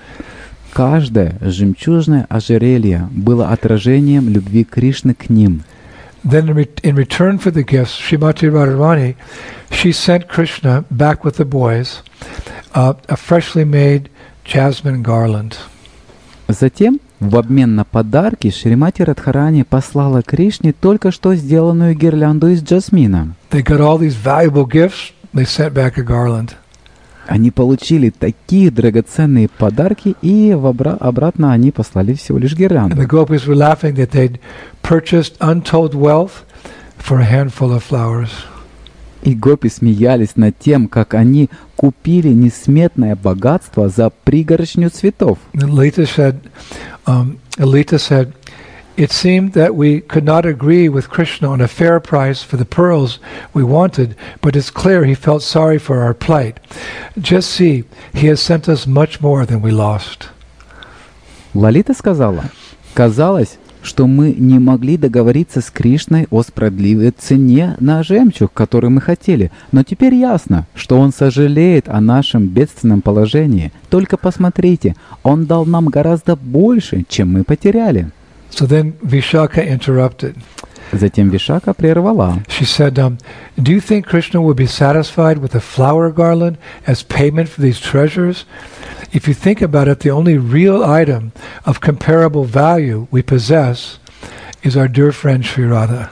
Каждое жемчужное ожерелье было отражением любви Кришны к ним. Then in, re- in return for the gifts, Srimati Radharani, she sent Krishna back with the boys uh, a freshly made jasmine garland. Затем, в обмен на подарки, Шримати Радхарани послала Кришне только что сделанную гирлянду из джасмина. They got all these valuable gifts, they sent back a garland. Они получили такие драгоценные подарки, и в обра- обратно они послали всего лишь And гирлянду. the gopis were laughing that they'd purchased untold wealth for a handful of flowers. И гопи смеялись над тем, как они купили несметное богатство за пригоршню цветов. And Lita said, um, Alita said, it seemed that we could not agree with Krishna on a fair price for the pearls we wanted, but it's clear he felt sorry for our plight. Just see, he has sent us much more than we lost. Лалита сказала, казалось, что мы не могли договориться с Кришной о справедливой цене на жемчуг, который мы хотели. Но теперь ясно, что Он сожалеет о нашем бедственном положении. Только посмотрите, Он дал нам гораздо больше, чем мы потеряли. So then Vishaka interrupted. Затем Вишака прервала. She said, um, do you think Krishna will be satisfied with a flower garland as payment for these treasures? If you think about it, the only real item of comparable value we possess is our dear friend Sri Radha.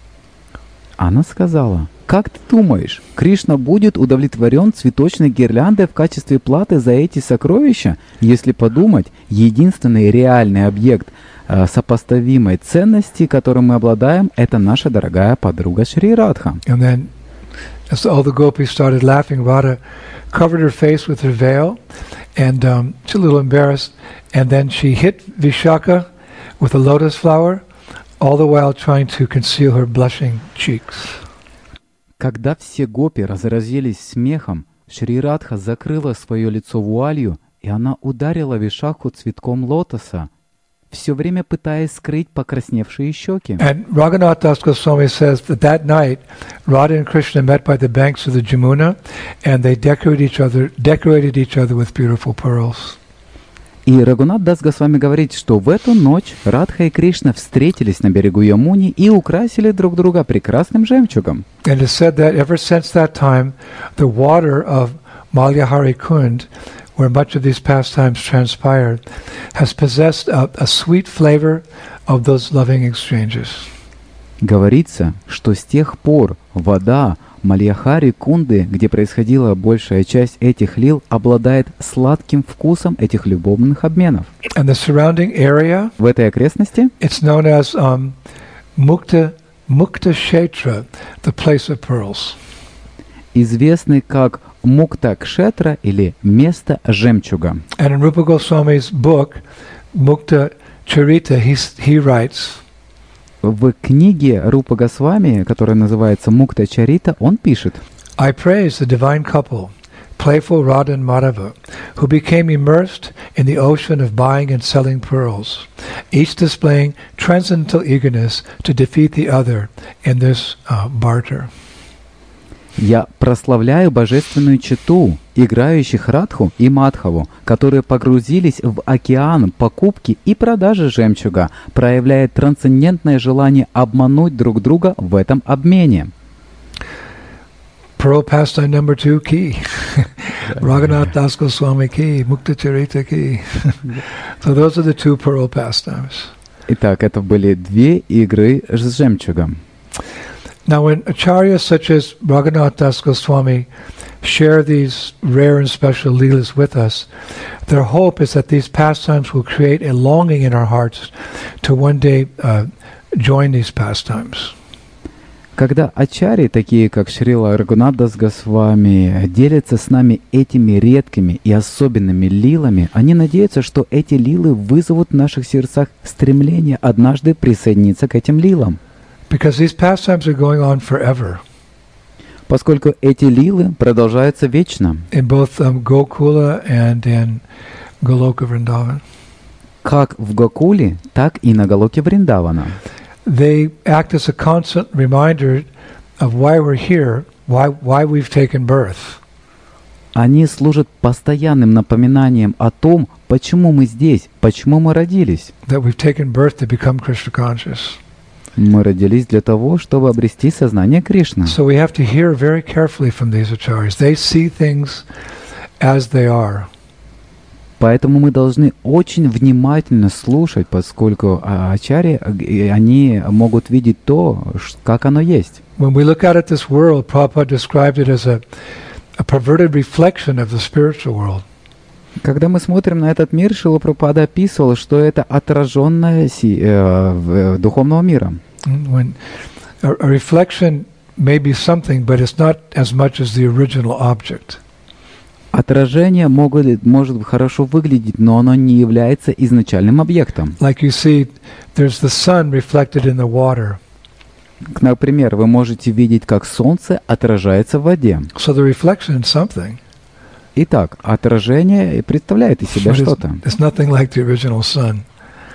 Она сказала, как ты думаешь, Кришна будет удовлетворен цветочной гирляндой в качестве платы за эти сокровища? Если подумать, единственный реальный объект э, сопоставимой ценности, которым мы обладаем, это наша дорогая подруга Шри Радха. And then, as all the gopis started laughing, Radha covered her face with her veil, and um, she's a little embarrassed, and then she hit Vishaka with a lotus flower, all the while trying to conceal her blushing cheeks. Когда все гопи разразились смехом, Шри Радха закрыла свое лицо вуалью, и она ударила Вишаху цветком лотоса, все время пытаясь скрыть покрасневшие щеки. And Raghunath Das Goswami says that that night, Radha and Krishna met by the banks of the Jamuna, and they decorated each other, decorated each other with beautiful pearls. И Рагунат Дас Госвами говорит, что в эту ночь Радха и Кришна встретились на берегу Ямуни и украсили друг друга прекрасным жемчугом. And it's said that ever since that time, the water of Malyahari Kund, where much of these pastimes transpired, has possessed a, a sweet flavor of those loving exchanges. Говорится, что с тех пор вода Мальяхари Кунды, где происходила большая часть этих лил, обладает сладким вкусом этих любовных обменов. And the surrounding area, в этой окрестности, it's known as um, Mukta Mukta Kshetra, the place of pearls. известный как Мукта Кшетра или место жемчуга. And in Rupa Goswami's book, Mukta Charita, he, he writes, в книге Рупа Госвами, которая называется Мукта Чарита, он пишет: I praise the divine couple, playful Radha and Madhava, who became immersed in the ocean of buying and selling pearls, each displaying transcendental eagerness to defeat the other in this uh, barter. Я прославляю божественную чету, играющих Радху и Мадхаву, которые погрузились в океан покупки и продажи жемчуга, проявляя трансцендентное желание обмануть друг друга в этом обмене. Pearl pastime number two, key. Raghunath Das Goswami key, Mukta Charita key. So those are the two pearl pastimes. Итак, это были две игры с жемчугом. Now, when acharyas such as Raghunath Das Goswami share these rare and special leelas with us, their hope is that these pastimes will create a longing in our hearts to one day uh, join these pastimes. Когда ачарьи, такие как Шрила Рагунат Дас Госвами, делятся с нами этими редкими и особенными лилами, они надеются, что эти лилы вызовут в наших сердцах стремление однажды присоединиться к этим лилам. Because these pastimes are going on forever. Поскольку эти лилы продолжаются вечно. In both um, Gokula and in Goloka Vrindavan. Как в Гокуле, так и на Галоке Вриндавана. They act as a constant reminder of why we're here, why why we've taken birth. Они служат постоянным напоминанием о том, почему мы здесь, почему мы родились. That we've taken birth to become Krishna conscious. Мы родились для того, чтобы обрести сознание Кришны. So we have to hear very carefully from these acharyas. They see things as they are. Поэтому мы должны очень внимательно слушать, поскольку ачарьи, они могут видеть то, как оно есть. When we look out at this world, Prabhupada described it as a, a perverted reflection of the spiritual world. Когда мы смотрим на этот мир, Шрила Прабхупада описывал, что это отраженное си, э, духовного мира. When a, a reflection may be something, but it's not as much as the original object. Отражение могут, может хорошо выглядеть, но оно не является изначальным объектом. Like you see, there's the sun reflected in the water. Например, вы можете видеть, как солнце отражается в воде. So the reflection is something. Итак, отражение представляет из себя что-то. It's nothing like the original sun.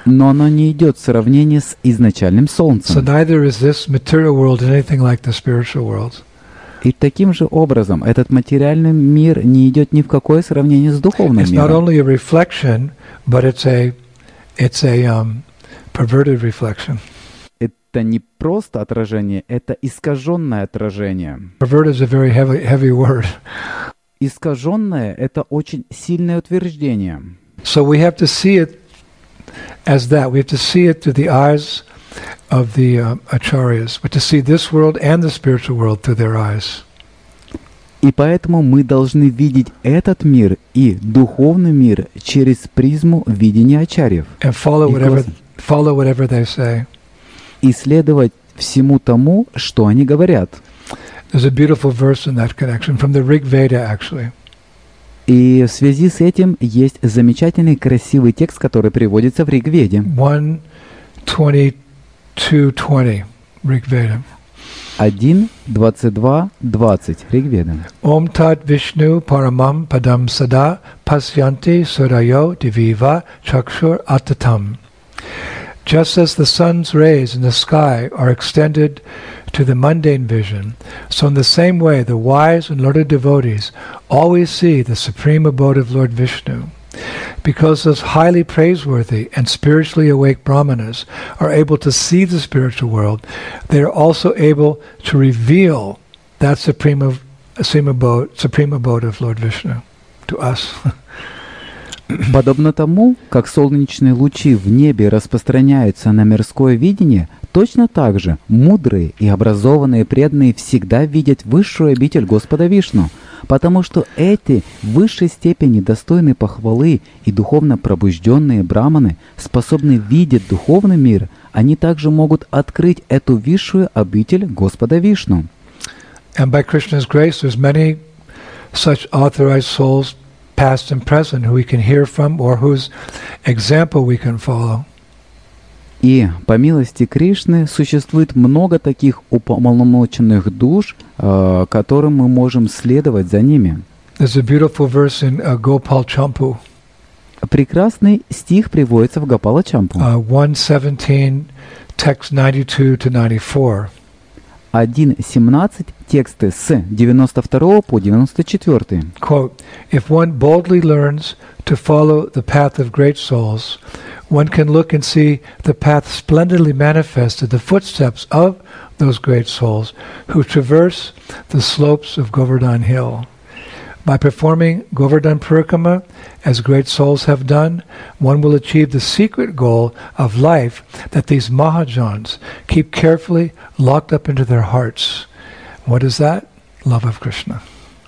но оно не идет в сравнение с изначальным So Солнцем. neither is this material world anything like the spiritual world. И таким же образом этот материальный мир не идет ни в какое сравнение с духовным It's not миром. only a reflection, but it's a it's a um, perverted reflection. Это не просто отражение, это искаженное отражение. Perverted is a very heavy heavy word. Искаженное — это очень сильное утверждение. So we have to see it as that. We have to see it through the eyes of the uh, acharyas, but to see this world and the spiritual world through their eyes. И поэтому мы должны видеть этот мир и духовный мир через призму видения ачарьев. And follow И whatever глаз- follow whatever they say. И следовать всему тому, что они говорят. There's a beautiful verse in that connection from the Rig Veda, actually. И в связи с этим есть замечательный красивый текст, который приводится в Ригведе. one twenty-two twenty, Rig Veda. один, двадцать два, двадцать. Ригведа. Om Tat Vishnu Paramam Padam Sada Pasyanti Sudayo Diviva Chakshur Atatam. Just as the sun's rays in the sky are extended to the mundane vision, so in the same way the wise and learned devotees always see the supreme abode of Lord Vishnu. Because those highly praiseworthy and spiritually awake brahmanas are able to see the spiritual world, they are also able to reveal that supreme, of, supreme, abode, supreme abode of Lord Vishnu to us. Подобно тому, как солнечные лучи в небе распространяются на мирское видение, точно так же мудрые и образованные преданные всегда видят высшую обитель Господа Вишну, потому что эти в высшей степени достойны похвалы и духовно пробужденные браманы способны видеть духовный мир, они также могут открыть эту высшую обитель Господа Вишну. And by Krishna's grace, there's many such authorized souls, past and present, who we can hear from or whose example we can follow. И по милости Кришны существует много таких уполномоченных душ, э, которым мы можем следовать за ними. There's a beautiful verse in uh, Gopal Champu, Прекрасный стих приводится в Гопала Чампу. uh, one seventeen, text ninety-two to ninety-four. один семнадцать, тексты с девяносто второго по девяносто четвёртый. Quote, if one boldly learns to follow the path of great souls, one can look and see the path splendidly manifested, the footsteps of those great souls who traverse the slopes of Govardhan Hill. By performing Govardhan Parikrama, as great souls have done, one will achieve the secret goal of life that these Mahajans keep carefully locked up into their hearts. What is that? Love of Krishna.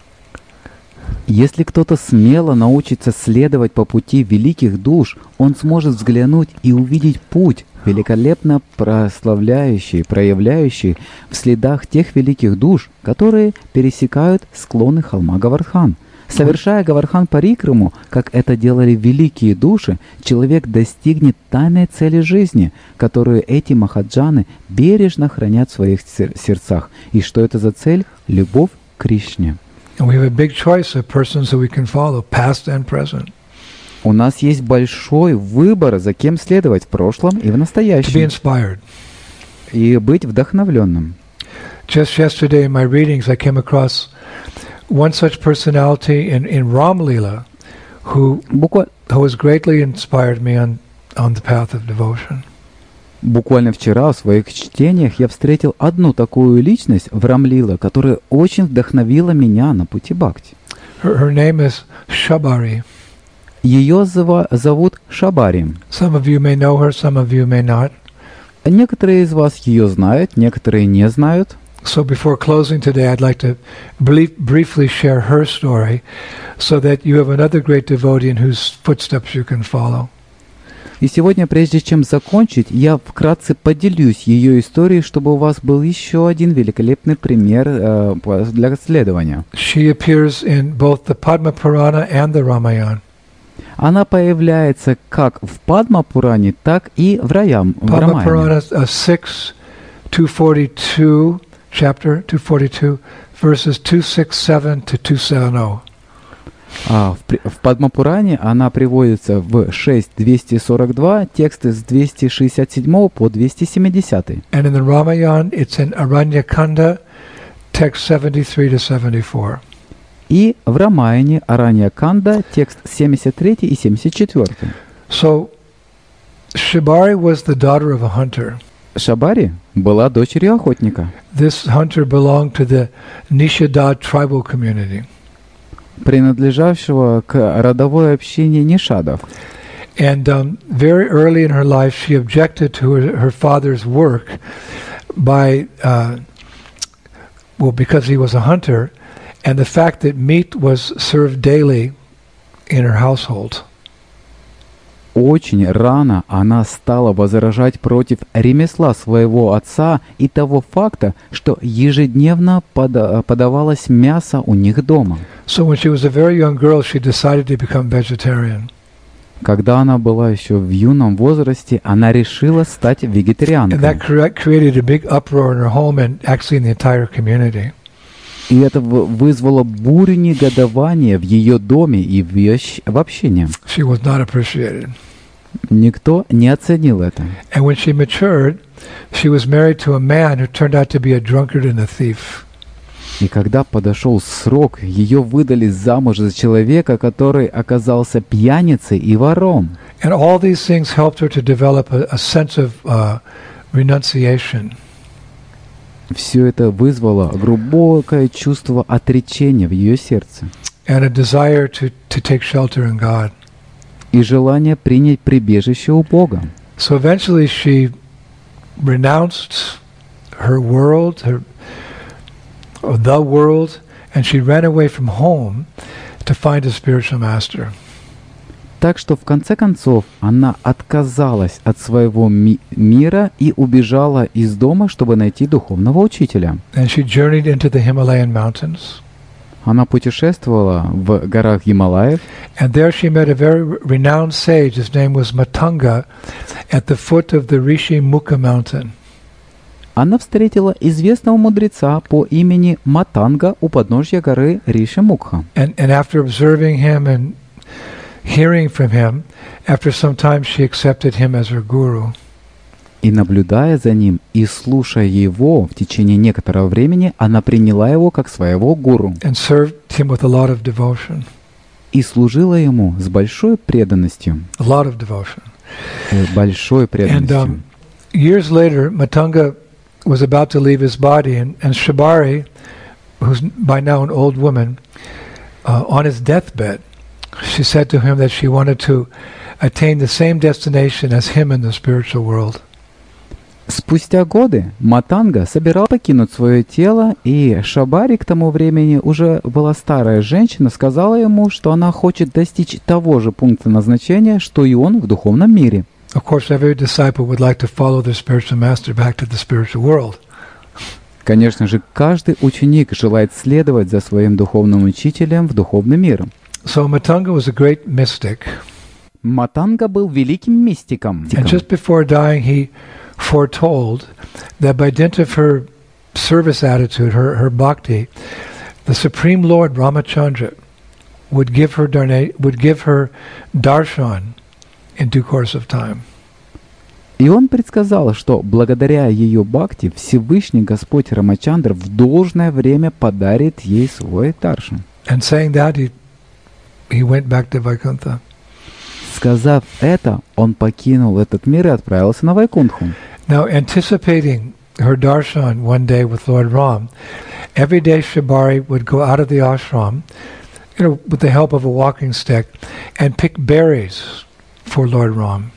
Если кто-то смело научится следовать по пути великих душ, он сможет взглянуть и увидеть путь, великолепно прославляющий, проявляющий в следах тех великих душ, которые пересекают склоны холма Говардхан. Совершая Говардхан Парикраму, как это делали великие души, человек достигнет тайной цели жизни, которую эти махаджаны бережно хранят в своих сер- сердцах. И что это за цель? Любовь к Кришне. And we have a big choice of persons that we can follow, past and present. У нас есть большой выбор, за кем следовать в прошлом и в To be настоящем, inspired. и быть вдохновленным. Just yesterday in my readings, I came across one such personality in, in Ram Leela who, Буква- who has greatly inspired me on, on the path of devotion. Буквально вчера в своих чтениях я встретил одну такую личность в Рамлила, которая очень вдохновила меня на пути бхакти. Her, her name is Shabari. Ее зова- зовут Шабари. Some of you may know her, some of you may not. Некоторые из вас ее знают, некоторые не знают. So before closing today, I'd like to brief, briefly share her story so that you have another great devotee in whose footsteps you can follow. И сегодня, прежде чем закончить, я вкратце поделюсь ее историей, чтобы у вас был еще один великолепный пример э, по- для следования. She appears in both the Padma Purana and the Ramayana. Она появляется как в Падма-Пуране, так и в Раям, в Padma Рамаяне. Purana uh, six, two forty-two, chapter two forty-two, verses two sixty-seven to two seventy. А в, при- в Падмапуране она приводится в шесть двести сорок два, тексты с двести шестьдесят семь по двести семьдесят. And in the Ramayana, it's in Aranyakanda, text seventy-three to seventy-four. И в Рамаяне Аранья-канда, текст семьдесят три и семьдесят четыре. So, Shibari was the daughter of a hunter. Шабари была дочерью охотника. This hunter belonged to the Nishadad tribal community. Принадлежавшего к родовой общине нишадов. And um, very early in her life, she objected to her, her father's work by, uh, well, because he was a hunter, and the fact that meat was served daily in her household. Очень рано она стала возражать против ремесла своего отца и того факта, что ежедневно пода- подавалось мясо у них дома. So when she was a very young girl, she decided to become vegetarian. Когда она была еще в юном возрасте, она решила стать And that вегетарианкой. cre- created a big uproar in her home and actually in the entire community. И это в- вызвало бурю негодования в ее доме и в, ее щ- в общине. She was not appreciated. Никто не оценил это. And when she matured, she was married to a man who turned out to be a drunkard and a thief. И когда подошел срок, ее выдали замуж за человека, который оказался пьяницей и вором. And all these things helped her to develop a, a sense of uh, renunciation. Все это вызвало глубокое чувство отречения в ее сердце And a desire to, to take shelter in God. и желание принять прибежище у Бога. So eventually she renounced her world, her, or the world, and she ran away from home to find a spiritual master. Так что в конце концов она отказалась от своего ми- мира и убежала из дома, чтобы найти духовного учителя. And she journeyed into the Himalayan mountains. Она путешествовала в горах Гималаев, And there she met a very renowned sage. His name was Matanga at the foot of the Rishi Mukha mountain. она встретила известного мудреца по имени Матанга у подножья горы Риши-Мукха. And, and after observing him and hearing from him, after some time she accepted him as her guru. И наблюдая за ним и слушая его в течение некоторого времени, она приняла его как своего гуру And served him with a lot of devotion. и служила ему с большой преданностью. A lot of devotion. э, Большой And преданностью. um, years later, Matanga was about to leave his body, and, and Shibari, who's by now an old woman, uh, on his deathbed, she said to him that she wanted to attain the same destination as him in the spiritual world. Спустя годы Матанга собирал покинуть свое тело, и Шабари к тому времени уже была старая женщина, сказала ему, что она хочет достичь того же пункта назначения, что и он в духовном мире. Of course, every disciple would like to follow their spiritual master back to the spiritual world. Конечно же, каждый ученик желает следовать за своим духовным учителем в духовный мир. So Matanga was a great mystic. Матанга был великим мистиком. And just before dying, he foretold that by dint of her service attitude, her, her bhakti, the Supreme Lord Ramachandra would give her darna- would give her darshan in due course of time. И он предсказал, что благодаря ее бхакти Всевышний Господь Рамачандра в должное время подарит ей свой даршан. And saying that, he he went back to Vaikuntha. Сказав это, он покинул этот мир и отправился на Вайкунтху. Now, anticipating her darshan one day with Lord Ram, every day Shibari would go out of the ashram, you know, with the help of a walking stick, and pick berries for Lord Ram.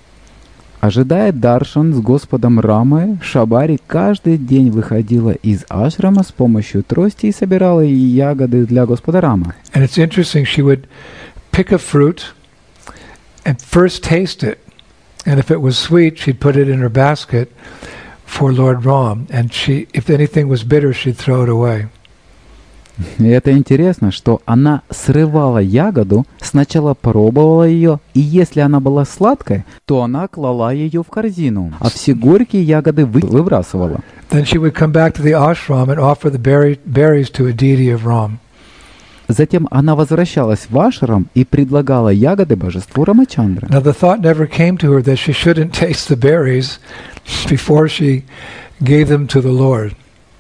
Ожидая даршан с Господом Рамой, Шабари каждый день выходила из ашрама с помощью трости и собирала ягоды для Господа Рама. And it's interesting, she would pick a fruit and first taste it. And if it was sweet, she'd put it in her basket for Lord Ram. And she, if anything was bitter, she'd throw it away. И это интересно, что она срывала ягоду, сначала пробовала ее, и если она была сладкой, то она клала ее в корзину, а все горькие ягоды вы- выбрасывала. Then she would come back to the ashram and offer the berry, berries to a deity of Ram. Затем она возвращалась в ашрам и предлагала ягоды божеству Рамачандра. Now the thought never came to her that she shouldn't taste the berries before she gave them to the Lord.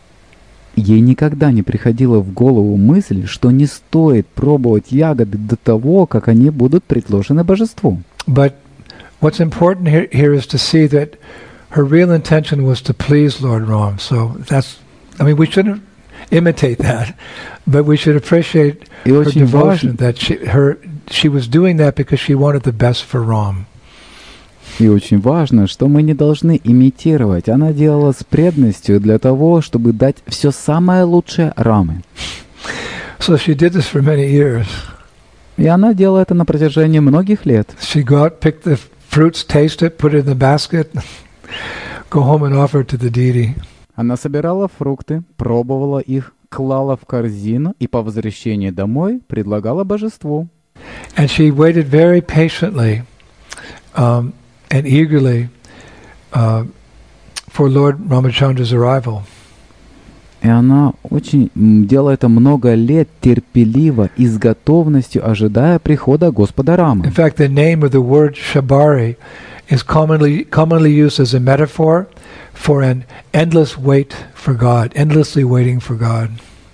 Ей никогда не приходила в голову мысль, что не стоит пробовать ягоды до того, как они будут предложены божеству. But what's important here, here is to see that her real intention was to please Lord Ram. So that's, I mean, we shouldn't imitate that, but we should appreciate И her очень devotion, важно, that she, her, she was doing that because she wanted the best for Ram. и очень важно, что мы не должны имитировать. Она делала с преданностью для того, чтобы дать все самое лучшее Рамы. So she did this for many years. И она делала это на протяжении многих лет. She'd go out, pick the fruits, taste it, put it in the basket, go home and offer it to the deity. Она собирала фрукты, пробовала их, клала в корзину и по возвращении домой предлагала божеству. And she waited very patiently um, and eagerly uh, for Lord Ramachandra's arrival. И она очень м, делала это много лет терпеливо и с готовностью ожидая прихода Господа Рамы. In fact, the name of the word Shabari is commonly commonly used as a metaphor for an endless wait for God, endlessly waiting for God.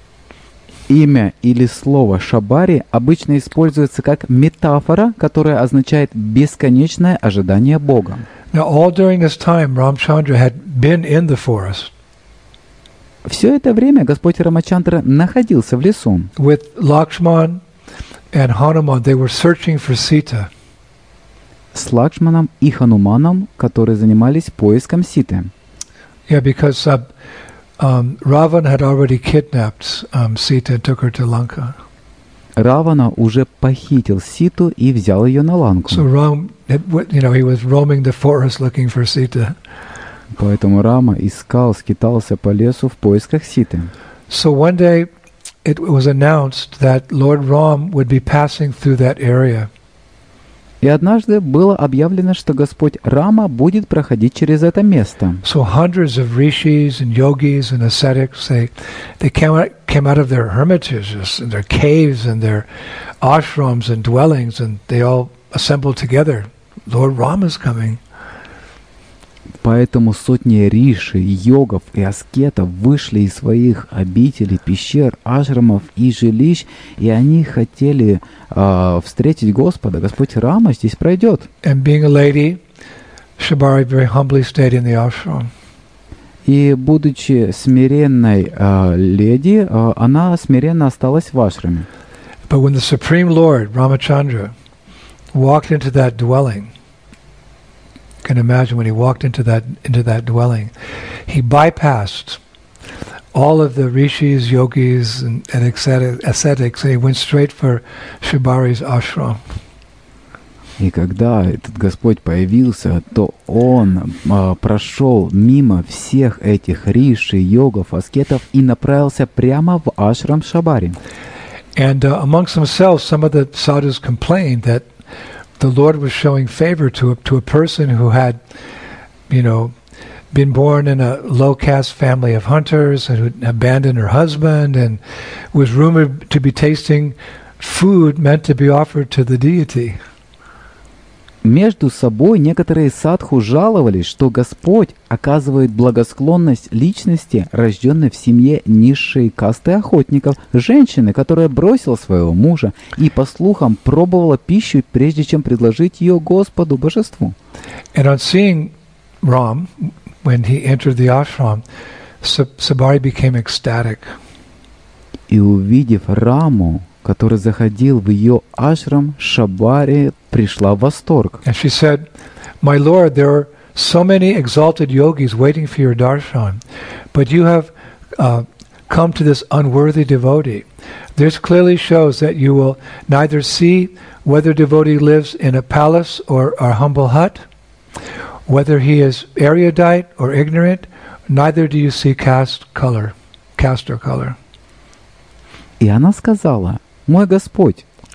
Имя или слово «шабари» обычно используется как метафора, которая означает бесконечное ожидание Бога. Now, all during this time, Ramchandra had been in the forest Все это время Господь Рамачандра находился в лесу. with Lakshman and Hanuman. They were searching for Sita. С Лакшманом и Хануманом, которые занимались поиском Ситы. Yeah, because uh, um, Ravan had already kidnapped um, Sita and took her to Lanka. Равана уже похитил Ситу и взял ее на ланку. So Ram, it, you know, he was roaming the forest looking for Sita. Поэтому Рама искал, скитался по лесу в поисках Ситы. So one day, it was announced that Lord Ram would be passing through that area. И однажды было объявлено, что Господь Рама будет проходить через это место. So hundreds of rishis and yogis and ascetics, they they came out, came out of their hermitages and their caves and their ashrams and dwellings, and they all assembled together. Lord Ram is coming. Поэтому сотни риши, йогов и аскетов вышли из своих обителей, пещер, ашрамов и жилищ, и они хотели э, встретить Господа. Господь Рама здесь пройдет. And being a lady, Shabari very humbly stayed in the ashram. И, будучи смиренной э, леди, э, она смиренно осталась в ашраме. But when the Supreme Lord, Ramachandra, walked into that dwelling, you can imagine when he walked into that into that dwelling, he bypassed all of the rishis, yogis, and, and ascetics, and he went straight for Shabari's ashram. И когда этот Господь появился, то Он э, прошел мимо всех этих риши, йогов, аскетов и направился прямо в ашрам Шабари. And uh, amongst themselves, some of the sadhus complained that the Lord was showing favor to a, to a person who had, you know, been born in a low-caste family of hunters and who abandoned her husband and was rumored to be tasting food meant to be offered to the deity. Между собой некоторые садху жаловались, что Господь оказывает благосклонность личности, рожденной в семье низшей касты охотников, женщины, которая бросила своего мужа и, по слухам, пробовала пищу, прежде чем предложить ее Господу, Божеству. And on seeing Ram, when he entered the ashram, Sabari became ecstatic. И увидев Раму, который заходил в ее ашрам, Шабари пришла в восторг. And she said, "My Lord, there are so many exalted yogis waiting for your darshan, but you have uh, come to this unworthy devotee. This clearly shows that you will neither see whether devotee lives in a palace or a humble hut, whether he is erudite or ignorant, neither do you see caste color, caste or color." И она сказала: «Мой Господь,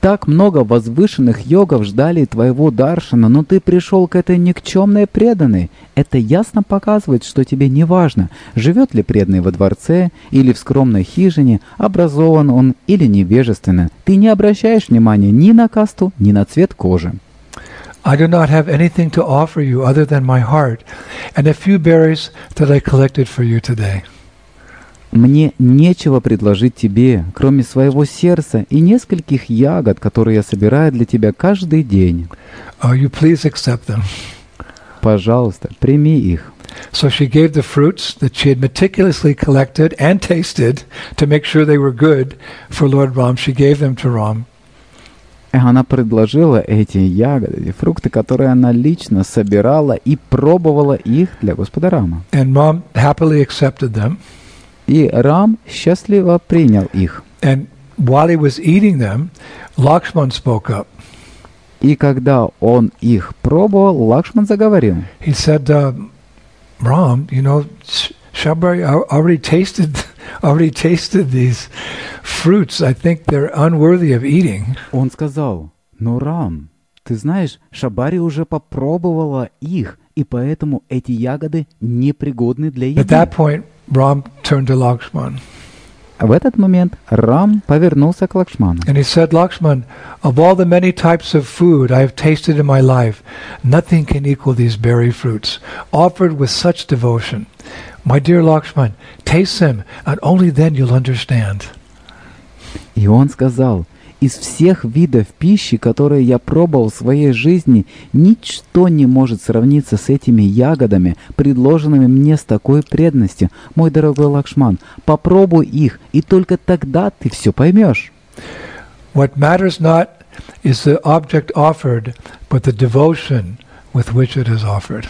Так много возвышенных йогов ждали твоего даршана, но ты пришел к этой никчемной преданной. Это ясно показывает, что тебе не важно, живет ли преданный во дворце или в скромной хижине, образован он или невежественно. Ты не обращаешь внимания ни на касту, ни на цвет кожи. I do not have anything to offer you other than my heart and a few berries that I collected for you today. Мне нечего предложить тебе, кроме своего сердца и нескольких ягод, которые я собираю для тебя каждый день. Oh, you please accept them. Пожалуйста, прими их. So she gave the fruits that she had meticulously collected and tasted to make sure they were good for Lord Ram. She gave them to Ram. И она предложила эти ягоды, эти фрукты, которые она лично собирала и пробовала их для Господа Рама. And Ram happily accepted them. И Рам счастливо принял их. And while he was eating them, Lakshman spoke up. И когда он их пробовал, Лакшман заговорил. He said, uh, Ram, you know, Shabari already tasted, already tasted these fruits. I think they're unworthy of eating. Он сказал, ну, Рам, ты знаешь, Шабари уже попробовала их, и поэтому эти ягоды непригодны для еды. At that point, Ram turned to Lakshman. В этот момент Рам повернулся к Лакшману. And he said, Lakshman, of all the many types of food I have tasted in my life, nothing can equal these berry fruits, offered with such devotion. My dear Lakshman, taste them, and only then you'll understand. И он сказал, из всех видов пищи, которые я пробовал в своей жизни, ничто не может сравниться с этими ягодами, предложенными мне с такой преданностью. Мой дорогой Лакшман, попробуй их, и только тогда ты все поймешь. What matters not is the object offered, but the devotion with which it is offered.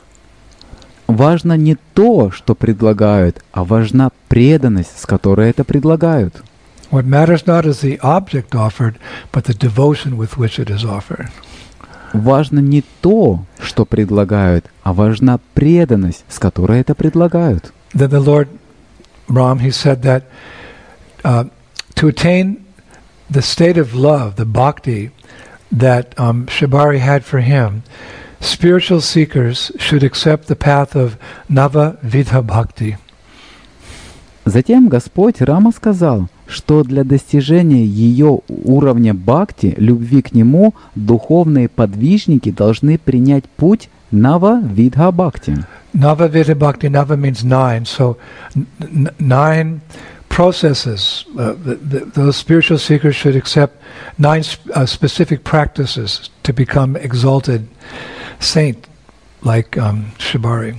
Важно не то, что предлагают, а важна преданность, с которой это предлагают. What matters not is the object offered, but the devotion with which it is offered. Важно не то, что предлагают, а важна преданность, с которой это предлагают. Then the Lord Ram, he said that uh, to attain the state of love, the bhakti that um, Shabari had for him, spiritual seekers should accept the path of Nava Vidha Bhakti. Затем Господь Рама сказал, что для достижения ее уровня бхакти, любви к Нему, духовные подвижники должны принять путь Нава Видха Бхакти. Nava Vidha Bhakti, Nava means nine, so n- nine processes. Uh, the, the, those spiritual seekers should accept nine sp- uh, specific practices to become exalted saint like um, Shabari.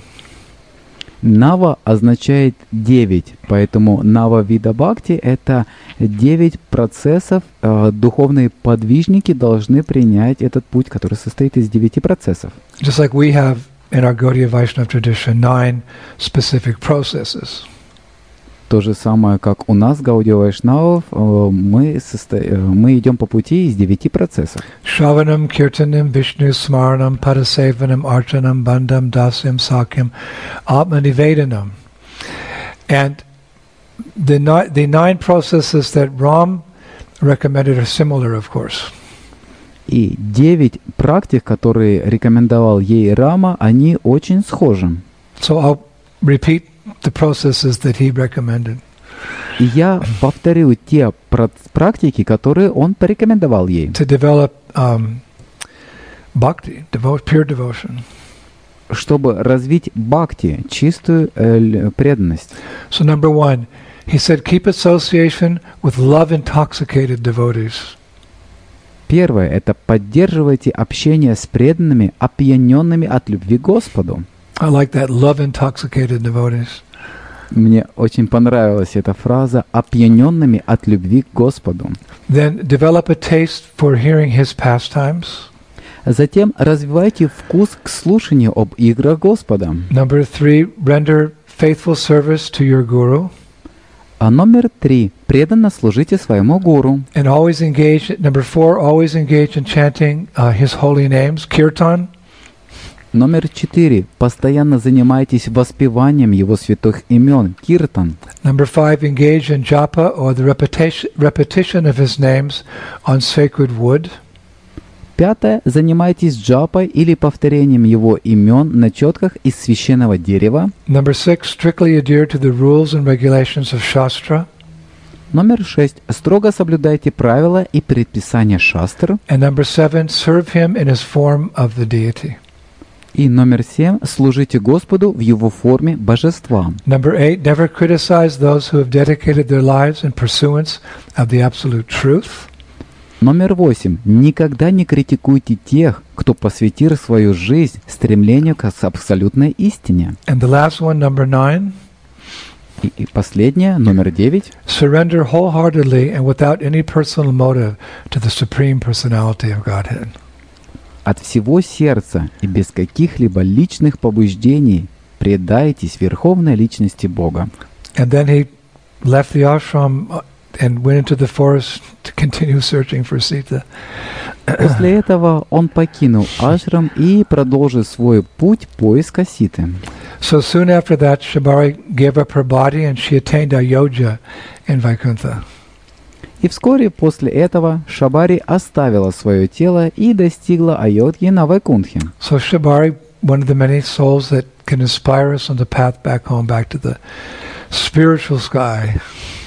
Нава означает девять, поэтому Нава Вида Бхакти — это девять процессов. Э, духовные подвижники должны принять этот путь, который состоит из девяти процессов. Just like we have in our Gaudiya Vaishnava tradition nine specific processes. То же самое, как у нас, Гаудия Вайшнавов, э, мы, состо... э, мы идем по пути из девяти процессов. Shravanam, Kirtanam, Vishnu, Smaranam, Padasevanam, Archanam, Bandham, Dasyam, Sakyam, Atmanivedanam. And the, ni- the nine processes that Ram recommended are similar, of course. И девять практик, которые рекомендовал ей Рама, они очень схожи. So I'll repeat the processes that he recommended. И я повторю те пра- практики, которые он порекомендовал ей. To develop um, bhakti, devo- pure devotion. Чтобы развить бхакти, чистую э, л- преданность. So number one, he said, keep association with love-intoxicated devotees. Первое — это поддерживайте общение с преданными, опьяненными от любви к Господу. I like that, love-intoxicated devotees. Мне очень понравилась эта фраза «опьяненными от любви к Господу». Then develop a taste for hearing his pastimes. Затем развивайте вкус к слушанию об играх Господа. Number three, render faithful service to your guru. А номер три — преданно служите своему гуру. And always engage, number four, always engage in chanting uh, his holy names, kirtan. Номер четыре. Постоянно занимайтесь воспеванием Его святых имен, киртан. Number five, engage in japa or the repetition, repetition of his names on sacred wood. Пятое. Занимайтесь джапой или повторением Его имен на четках из священного дерева. Number six, strictly adhere to the rules and regulations of Shastra. Номер шесть. Строго соблюдайте правила и предписания шастр. And number seven, serve him in his form of the deity. И номер семь. Служите Господу в Его форме божества. Number eight, never criticize those who have dedicated their lives in pursuance of the absolute truth. Номер восемь. Никогда не критикуйте тех, кто посвятил свою жизнь стремлению к абсолютной истине. And the last one, number nine, И, и последнее, номер девять. surrender wholeheartedly and without any personal motive to the Supreme Personality of Godhead. От всего сердца и без каких-либо личных побуждений предайтесь Верховной Личности Бога. And then he left the ashram and went into the forest to continue searching for Sita. После этого он покинул ашрам и продолжил свой путь поиска Ситы. So soon after that, Shabari gave up her body and she attained Ayodhya in Vaikuntha. И вскоре после этого Шабари оставила свое тело и достигла Айодхи на Вайкунтхе. So Shabari, one of the many souls that can inspire us on the path back home, back to the spiritual sky.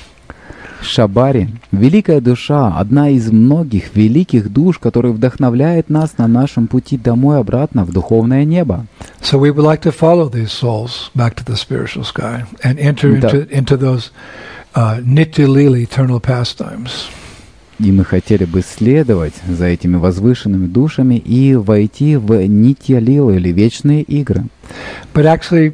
Шабари — великая душа, одна из многих великих душ, которые вдохновляет нас на нашем пути домой обратно в духовное небо. So we would like to follow these souls back to the spiritual sky and enter Да. into, into those uh, Nitya Lila, eternal pastimes. И мы хотели бы следовать за этими возвышенными душами и войти в Нитья-лилу или вечные игры. But actually,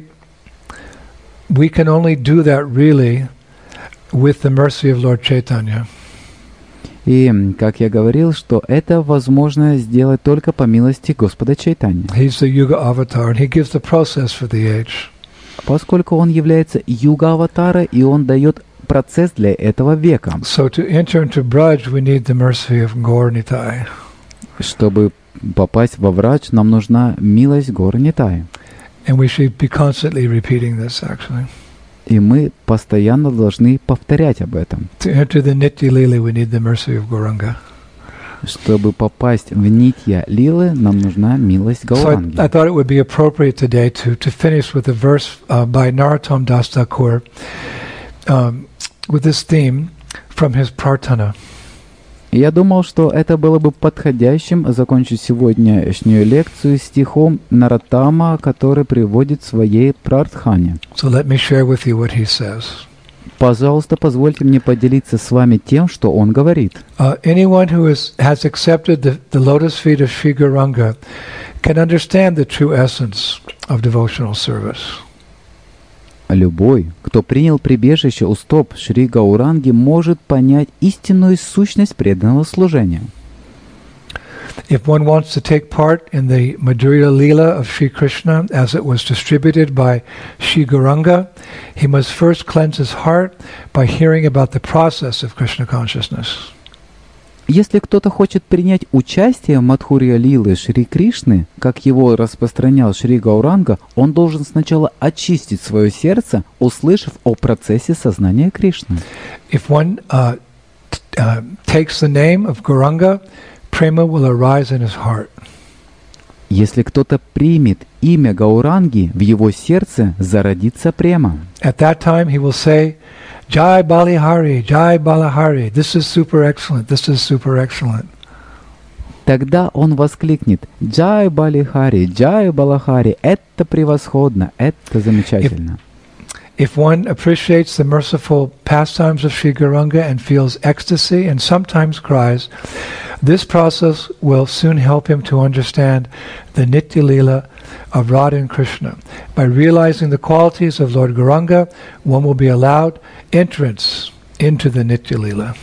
we can only do that really with the mercy of Lord Chaitanya. И, как я говорил, что это возможно сделать только по милости Господа Чайтаньи, He's the Yuga avatar, and he gives the process for the age. поскольку он является юга-аватара, и он дает процесс для этого века. So to enter into Braj, we need the mercy of Gaur Nitai. Чтобы попасть во Врач, нам нужна милость Гор Нитай. And we should be constantly repeating this, actually. И мы постоянно должны повторять об этом. To enter the Nitya Lila, we need the mercy of Gauranga. Чтобы попасть в Нитья Лилы, нам нужна милость So I, Гауранги. I thought it would be appropriate today to, to finish with a verse uh, by Narottam Das Thakur um, with this theme from his Prarthana. Я думал, что это было бы подходящим закончить сегодняшнюю лекцию стихом Нароттама, который приводит в своей Прартхане. So let me share with you what he says. Пожалуйста, позвольте мне поделиться с вами тем, что он говорит. Uh, anyone who is, has accepted the, the lotus feet of Sri Gauranga can understand the true essence of devotional service. Любой, кто принял прибежище у стоп Шри Гауранги, может понять истинную сущность преданного служения. If one wants to take part in the Madhurya Leela of Sri Krishna as it was distributed by Sri Gauranga, he must first cleanse his heart by hearing about the process of Krishna consciousness. Если кто-то хочет принять участие в Мадхурья Лилы Шри Кришны, как его распространял Шри Гауранга, он должен сначала очистить свое сердце, услышав о процессе сознания Кришны. If one uh, t- uh, takes the name of Gauranga, prema will arise in his heart. Если кто-то примет имя Гауранги, в его сердце зародится према. At that time he will say, Jai Balihari, Jai Balahari, this is super excellent, this is super excellent. Тогда он воскликнет: «Джай Балихари, Джай Балахари, это превосходно, это замечательно». If one appreciates the merciful pastimes of Sri Gauranga and feels ecstasy and sometimes cries, this process will soon help him to understand the Nitya Leela of Radha and Krishna. By realizing the qualities of Lord Gauranga, one will be allowed entrance into the Nitya Leela.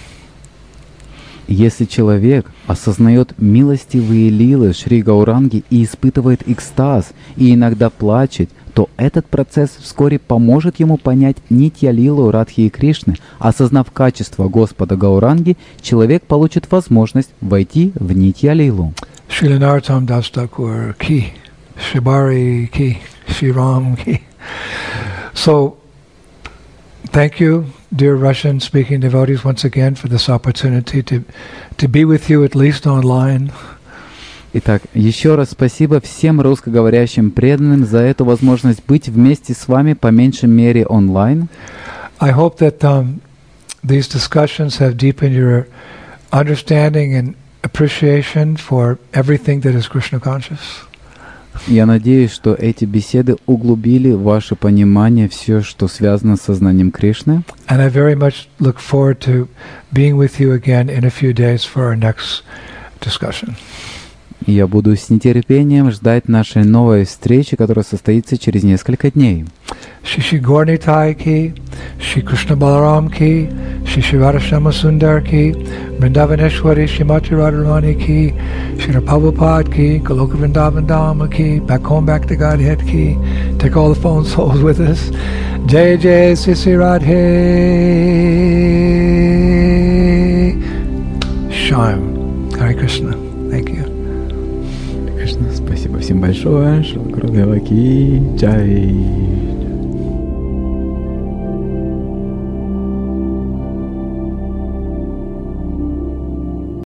Если человек осознает милостивые лилы Шри Гауранги и испытывает экстаз, и иногда плачет, то этот процесс вскоре поможет ему понять Нитья Лилу Радхи и Кришны. Осознав качество Господа Гауранги, человек получит возможность войти в Нитья Лилу. Srila Narottam Das Thakur ki, Shibari ki, Shiram ki. So, thank you, dear Russian-speaking devotees, once again for this opportunity to, to be with you at least online. Итак, еще раз спасибо всем русскоговорящим преданным за эту возможность быть вместе с вами, по меньшей мере, онлайн. I hope that um, these discussions have deepened your understanding and appreciation for everything that is Krishna conscious. Я надеюсь, что эти беседы углубили ваше понимание, все, что связано с сознанием Кришны. And I very much look forward to being with you again in a few days for our next discussion. И я буду с нетерпением ждать нашей новой встречи, которая состоится через несколько дней. Shri Gaura-Nitai ki, Shri Krishna Balaram ki, Shri Shri Radha Sundar ki, Vrindavaneshwari Shrimati Radharani ki, Shri Prabhupada ki, Goloka Vrindavan Dhamma ki, back home, back to Godhead ki. Take all the phone souls with us. Jai Jai Sri Sri Radhe Shyam. Hare Krishna. Thank you. Спасибо всем большое. Шри Гурудева ки джай.